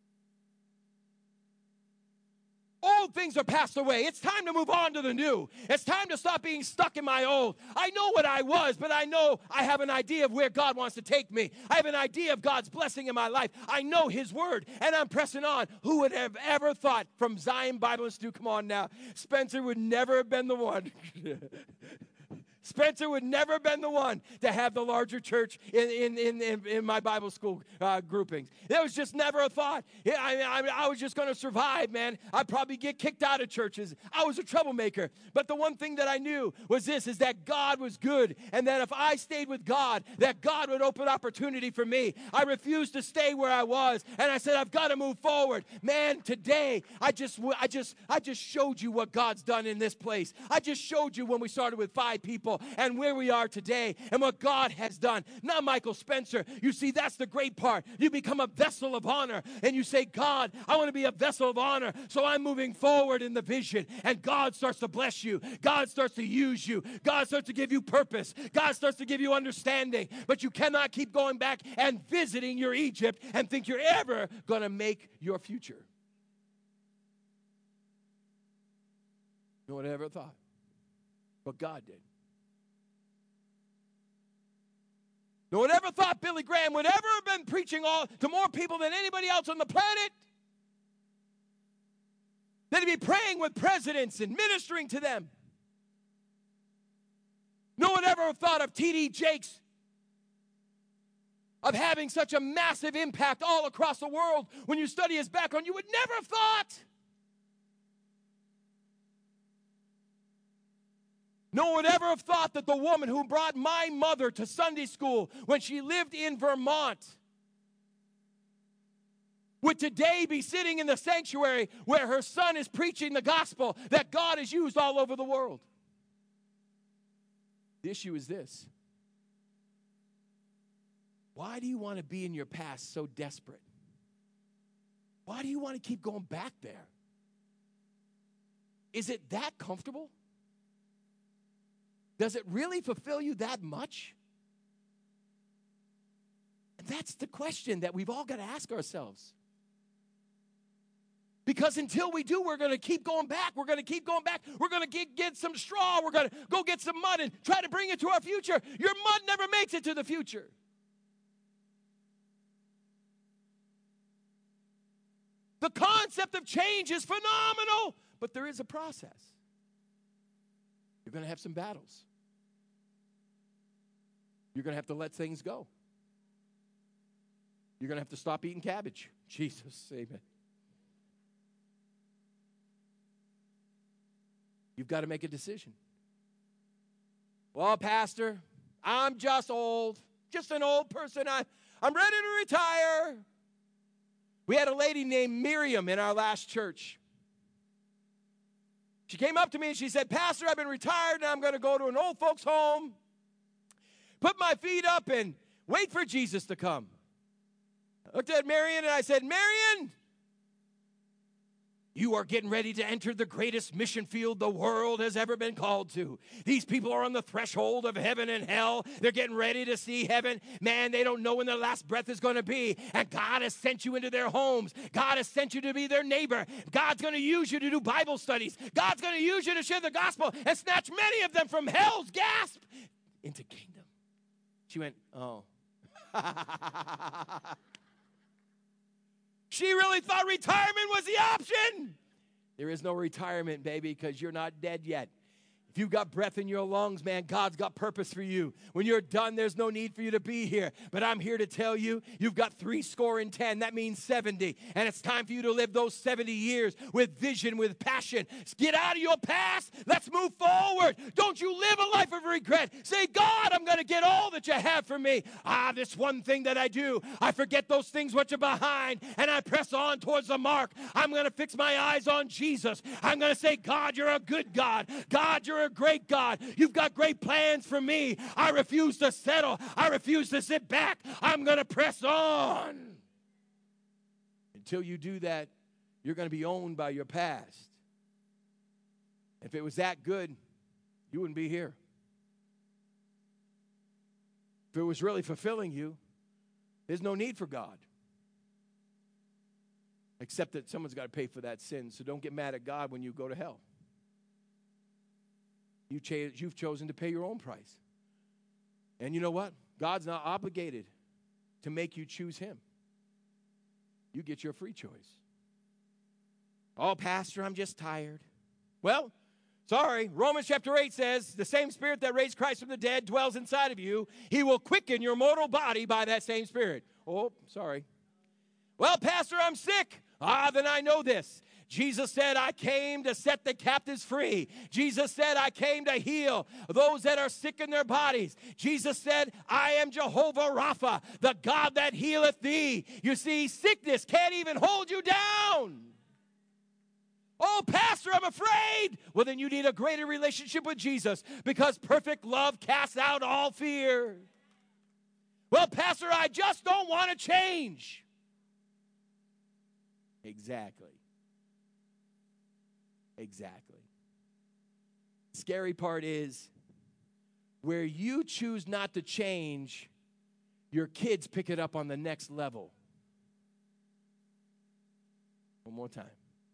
Old things are passed away. It's time to move on to the new. It's time to stop being stuck in my old. I know what I was, but I know I have an idea of where God wants to take me. I have an idea of God's blessing in my life. I know His Word, and I'm pressing on. Who would have ever thought from Zion Bible Institute, come on now, Spencer would never have been the one. Spencer would never have been the one to have the larger church in my Bible school groupings. It was just never a thought. I was just going to survive, man. I'd probably get kicked out of churches. I was a troublemaker. But the one thing that I knew was this, is that God was good, and that if I stayed with God, that God would open opportunity for me. I refused to stay where I was, and I said, I've got to move forward. Man, today, I just showed you what God's done in this place. I just showed you when we started with 5 people, and where we are today and what God has done. Not Michael Spencer. You see, that's the great part. You become a vessel of honor, and you say, God, I want to be a vessel of honor, so I'm moving forward in the vision, and God starts to bless you. God starts to use you. God starts to give you purpose. God starts to give you understanding, but you cannot keep going back and visiting your Egypt and think you're ever going to make your future. No one ever thought, but God did. No one ever thought Billy Graham would ever have been preaching to more people than anybody else on the planet. That he'd be praying with presidents and ministering to them. No one ever thought of T.D. Jakes of having such a massive impact all across the world. When you study his background, you would never have thought. No one would ever have thought that the woman who brought my mother to Sunday school when she lived in Vermont would today be sitting in the sanctuary where her son is preaching the gospel that God has used all over the world. The issue is this. Why do you want to be in your past so desperate? Why do you want to keep going back there? Is it that comfortable? Does it really fulfill you that much? And that's the question that we've all got to ask ourselves. Because until we do, we're going to keep going back. We're going to keep going back. We're going to get some straw. We're going to go get some mud and try to bring it to our future. Your mud never makes it to the future. The concept of change is phenomenal, but there is a process. You're going to have some battles. You're going to have to let things go. You're going to have to stop eating cabbage. Jesus, amen. You've got to make a decision. Well, Pastor, I'm just old. Just an old person. I'm ready to retire. We had a lady named Miriam in our last church. She came up to me and she said, Pastor, I've been retired and I'm going to go to an old folks home, put my feet up and wait for Jesus to come. I looked at Marion and I said, Marion, You are getting ready to enter the greatest mission field the world has ever been called to. These people are on the threshold of heaven and hell. They're getting ready to see heaven. Man, they don't know when their last breath is going to be. And God has sent you into their homes. God has sent you to be their neighbor. God's going to use you to do Bible studies. God's going to use you to share the gospel and snatch many of them from hell's gasp into kingdom. She went, oh. She really thought retirement was the option. There is no retirement, baby, because you're not dead yet. If you've got breath in your lungs, man, God's got purpose for you. When you're done, there's no need for you to be here. But I'm here to tell you, you've got 70. That means 70. And it's time for you to live those 70 years with vision, with passion. Get out of your past. Let's move forward. Don't you live a life of regret. Say, God, I'm going to get all that you have for me. This one thing that I do, I forget those things which are behind, and I press on towards the mark. I'm going to fix my eyes on Jesus. I'm going to say, God, you're a good God. God, you're a great God. You've got great plans for me. I refuse to settle. I refuse to sit back. I'm going to press on. Until you do that, you're going to be owned by your past. If it was that good, you wouldn't be here. If it was really fulfilling you, there's no need for God. Except that someone's got to pay for that sin. So don't get mad at God when you go to hell. You've chosen to pay your own price. And you know what? God's not obligated to make you choose him. You get your free choice. Oh, Pastor, I'm just tired. Well, sorry. Romans chapter 8 says, the same Spirit that raised Christ from the dead dwells inside of you. He will quicken your mortal body by that same Spirit. Oh, sorry. Well, Pastor, I'm sick. Then I know this. Jesus said, I came to set the captives free. Jesus said, I came to heal those that are sick in their bodies. Jesus said, I am Jehovah Rapha, the God that healeth thee. You see, sickness can't even hold you down. Oh, Pastor, I'm afraid. Well, then you need a greater relationship with Jesus, because perfect love casts out all fear. Well, Pastor, I just don't want to change. Exactly. Scary part is, where you choose not to change, your kids pick it up on the next level. One more time.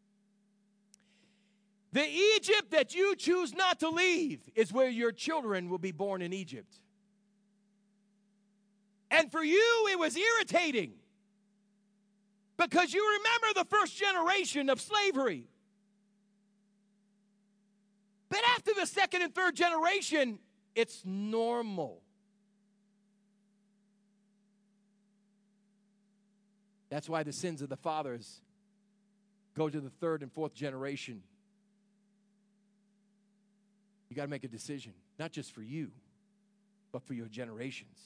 The Egypt that you choose not to leave is where your children will be born in Egypt. And for you, it was irritating, because you remember the first generation of slavery. But after the second and third generation, it's normal. That's why the sins of the fathers go to the third and fourth generation. You got to make a decision, not just for you, but for your generations.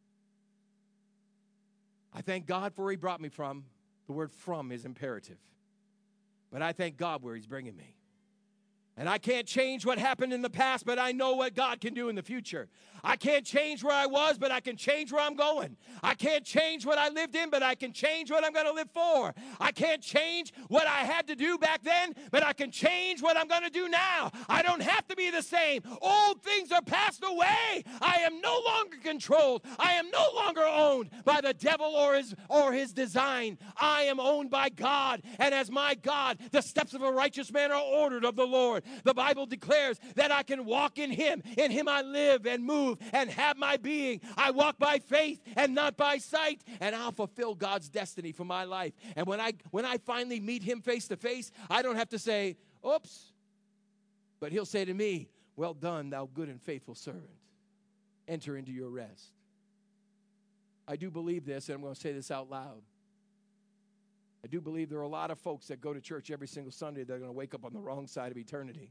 I thank God for where he brought me from. The word from is imperative. But I thank God where he's bringing me. And I can't change what happened in the past, but I know what God can do in the future. I can't change where I was, but I can change where I'm going. I can't change what I lived in, but I can change what I'm going to live for. I can't change what I had to do back then, but I can change what I'm going to do now. I don't have to be the same. Old things are passed away. I am no longer controlled. I am no longer owned by the devil or his design. I am owned by God, and as my God, the steps of a righteous man are ordered of the Lord. The Bible declares that I can walk in him. In him I live and move and have my being. I walk by faith and not by sight, and I'll fulfill God's destiny for my life. And when I finally meet him face to face, I don't have to say, oops, but he'll say to me, well done, thou good and faithful servant. Enter into your rest. I do believe this, and I'm going to say this out loud. I do believe there are a lot of folks that go to church every single Sunday that are going to wake up on the wrong side of eternity.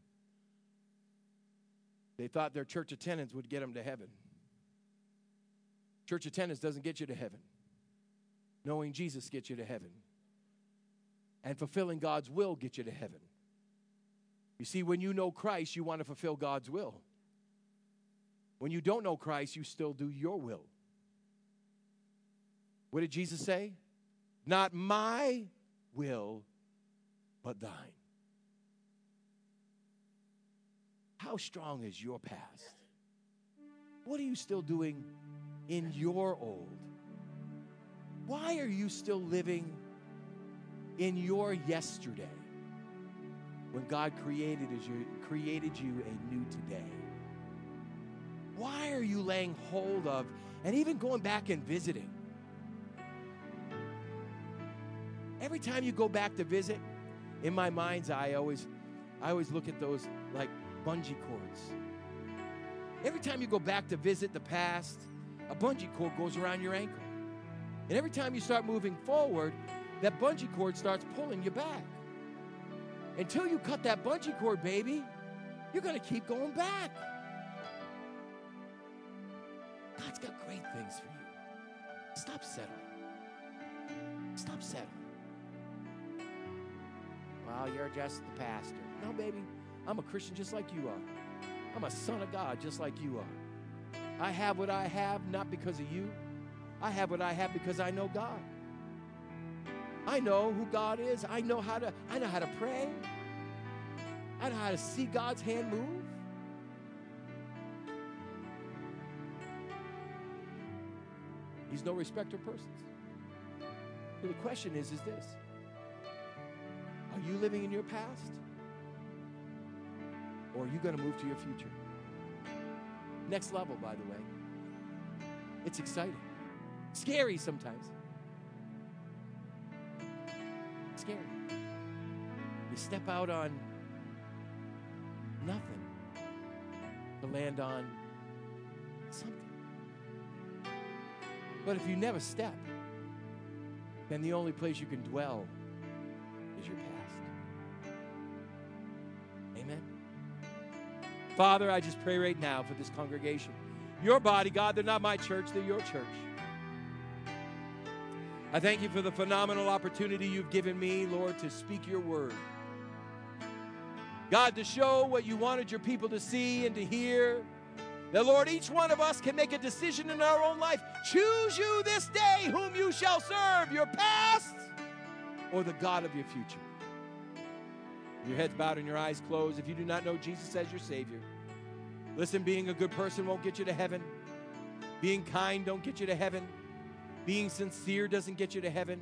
They thought their church attendance would get them to heaven. Church attendance doesn't get you to heaven. Knowing Jesus gets you to heaven. And fulfilling God's will gets you to heaven. You see, when you know Christ, you want to fulfill God's will. When you don't know Christ, you still do your will. What did Jesus say? Not my will, but thine. How strong is your past? What are you still doing in your old? Why are you still living in your yesterday when God created you a new today? Why are you laying hold of and even going back and visiting? Every time you go back to visit, in my mind's eye, I always look at those like bungee cords. Every time you go back to visit the past, a bungee cord goes around your ankle. And every time you start moving forward, that bungee cord starts pulling you back. Until you cut that bungee cord, baby, you're going to keep going back. God's got great things for you. Stop settling. Stop settling. Well, you're just the pastor. No, baby, I'm a Christian just like you are. I'm a son of God just like you are. I have what I have not because of you. I have what I have because I know God. I know who God is. I know how to pray. I know how to see God's hand move. He's no respecter of persons. But the question is this: are you living in your past? Or are you going to move to your future? Next level, by the way. It's exciting. Scary sometimes. Scary. You step out on nothing to land on something. But if you never step, then the only place you can dwell is your past. Amen. Father, I just pray right now for this congregation. Your body, God, they're not my church, they're your church. I thank you for the phenomenal opportunity you've given me, Lord, to speak your word. God, to show what you wanted your people to see and to hear. That, Lord, each one of us can make a decision in our own life. Choose you this day whom you shall serve, your past or the God of your future. Your heads bowed and your eyes closed. If you do not know Jesus as your Savior, listen, being a good person won't get you to heaven. Being kind don't get you to heaven. Being sincere doesn't get you to heaven.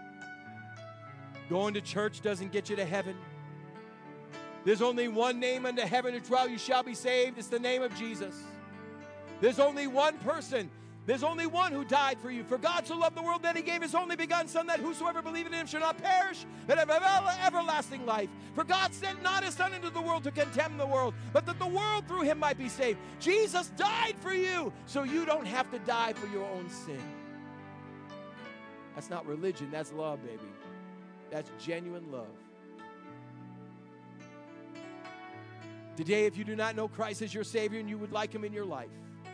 Going to church doesn't get you to heaven. There's only one name under heaven which while you shall be saved. It's the name of Jesus. There's only one person. There's only one who died for you. For God so loved the world that he gave his only begotten Son, that whosoever believeth in him shall not perish, but have everlasting life. For God sent not his Son into the world to condemn the world, but that the world through him might be saved. Jesus died for you, so you don't have to die for your own sin. That's not religion, that's love, baby. That's genuine love. Today, if you do not know Christ as your Savior and you would like him in your life,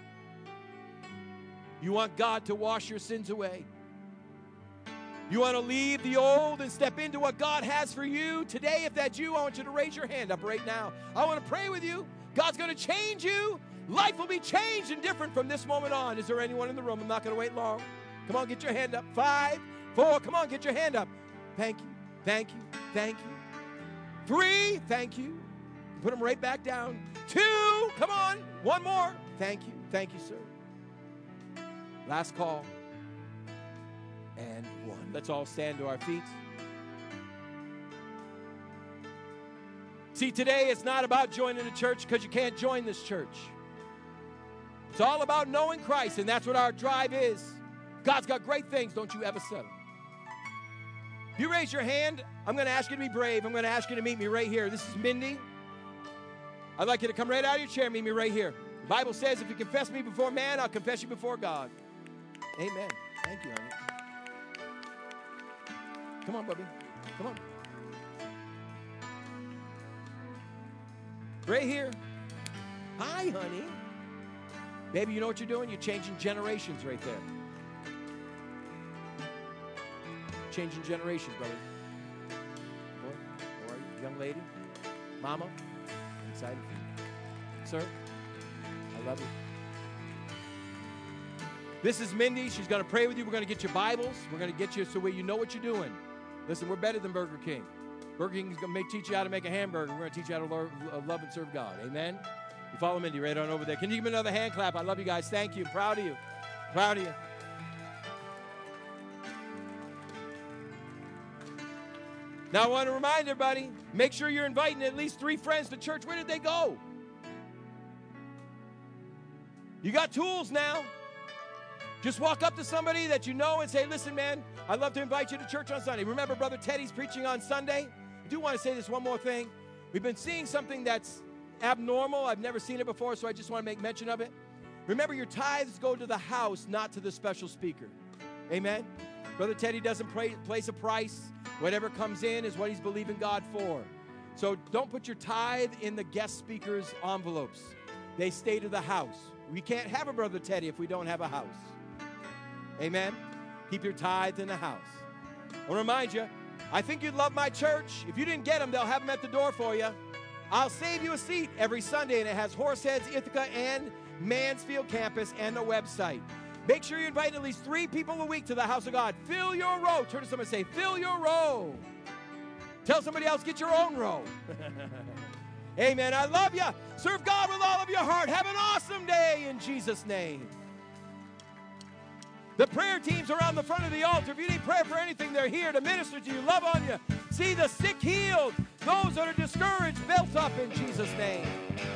you want God to wash your sins away, you want to leave the old and step into what God has for you today, if that's you, I want you to raise your hand up right now. I want to pray with you. God's going to change you. Life will be changed and different from this moment on. Is there anyone in the room? I'm not going to wait long. Come on, get your hand up. 5, 4, come on, get your hand up. Thank you, thank you, thank you. 3, thank you. Put them right back down. 2, come on. 1 more. Thank you, sir. Last call. And 1. Let's all stand to our feet. See, today it's not about joining a church because you can't join this church. It's all about knowing Christ, and that's what our drive is. God's got great things. Don't you ever settle. If you raise your hand, I'm going to ask you to be brave. I'm going to ask you to meet me right here. This is Mindy. I'd like you to come right out of your chair and meet me right here. The Bible says, if you confess me before man, I'll confess you before God. Amen. Thank you, honey. Come on, Bubby. Come on. Right here. Hi, honey. Baby, you know what you're doing? You're changing generations right there. Changing generations, brother. Boy, how are you? Young lady? Mama? I'm excited for you. Sir, I love you. This is Mindy. She's going to pray with you. We're going to get your Bibles. We're going to get you so you know what you're doing. Listen, we're better than Burger King. Burger King's going to teach you how to make a hamburger. We're going to teach you how to love and serve God. Amen? You follow Mindy right on over there. Can you give me another hand clap? I love you guys. Thank you. Proud of you. Proud of you. Now, I want to remind everybody, make sure you're inviting at least 3 friends to church. Where did they go? You got tools now. Just walk up to somebody that you know and say, listen, man, I'd love to invite you to church on Sunday. Remember, Brother Teddy's preaching on Sunday? I do want to say this one more thing. We've been seeing something that's abnormal. I've never seen it before, so I just want to make mention of it. Remember, your tithes go to the house, not to the special speaker. Amen? Brother Teddy doesn't place a price. Whatever comes in is what he's believing God for. So don't put your tithe in the guest speaker's envelopes. They stay to the house. We can't have a Brother Teddy if we don't have a house. Amen? Keep your tithe in the house. I'll remind you, I think you'd love my church. If you didn't get them, they'll have them at the door for you. I'll save you a seat every Sunday, and it has Horseheads, Ithaca, and Mansfield campus and the website. Make sure you invite at least 3 people a week to the house of God. Fill your row. Turn to somebody and say, fill your row. Tell somebody else, get your own row. Amen. I love you. Serve God with all of your heart. Have an awesome day in Jesus' name. The prayer teams are on the front of the altar. If you need prayer for anything, they're here to minister to you, love on you, see the sick healed, those that are discouraged built up in Jesus' name.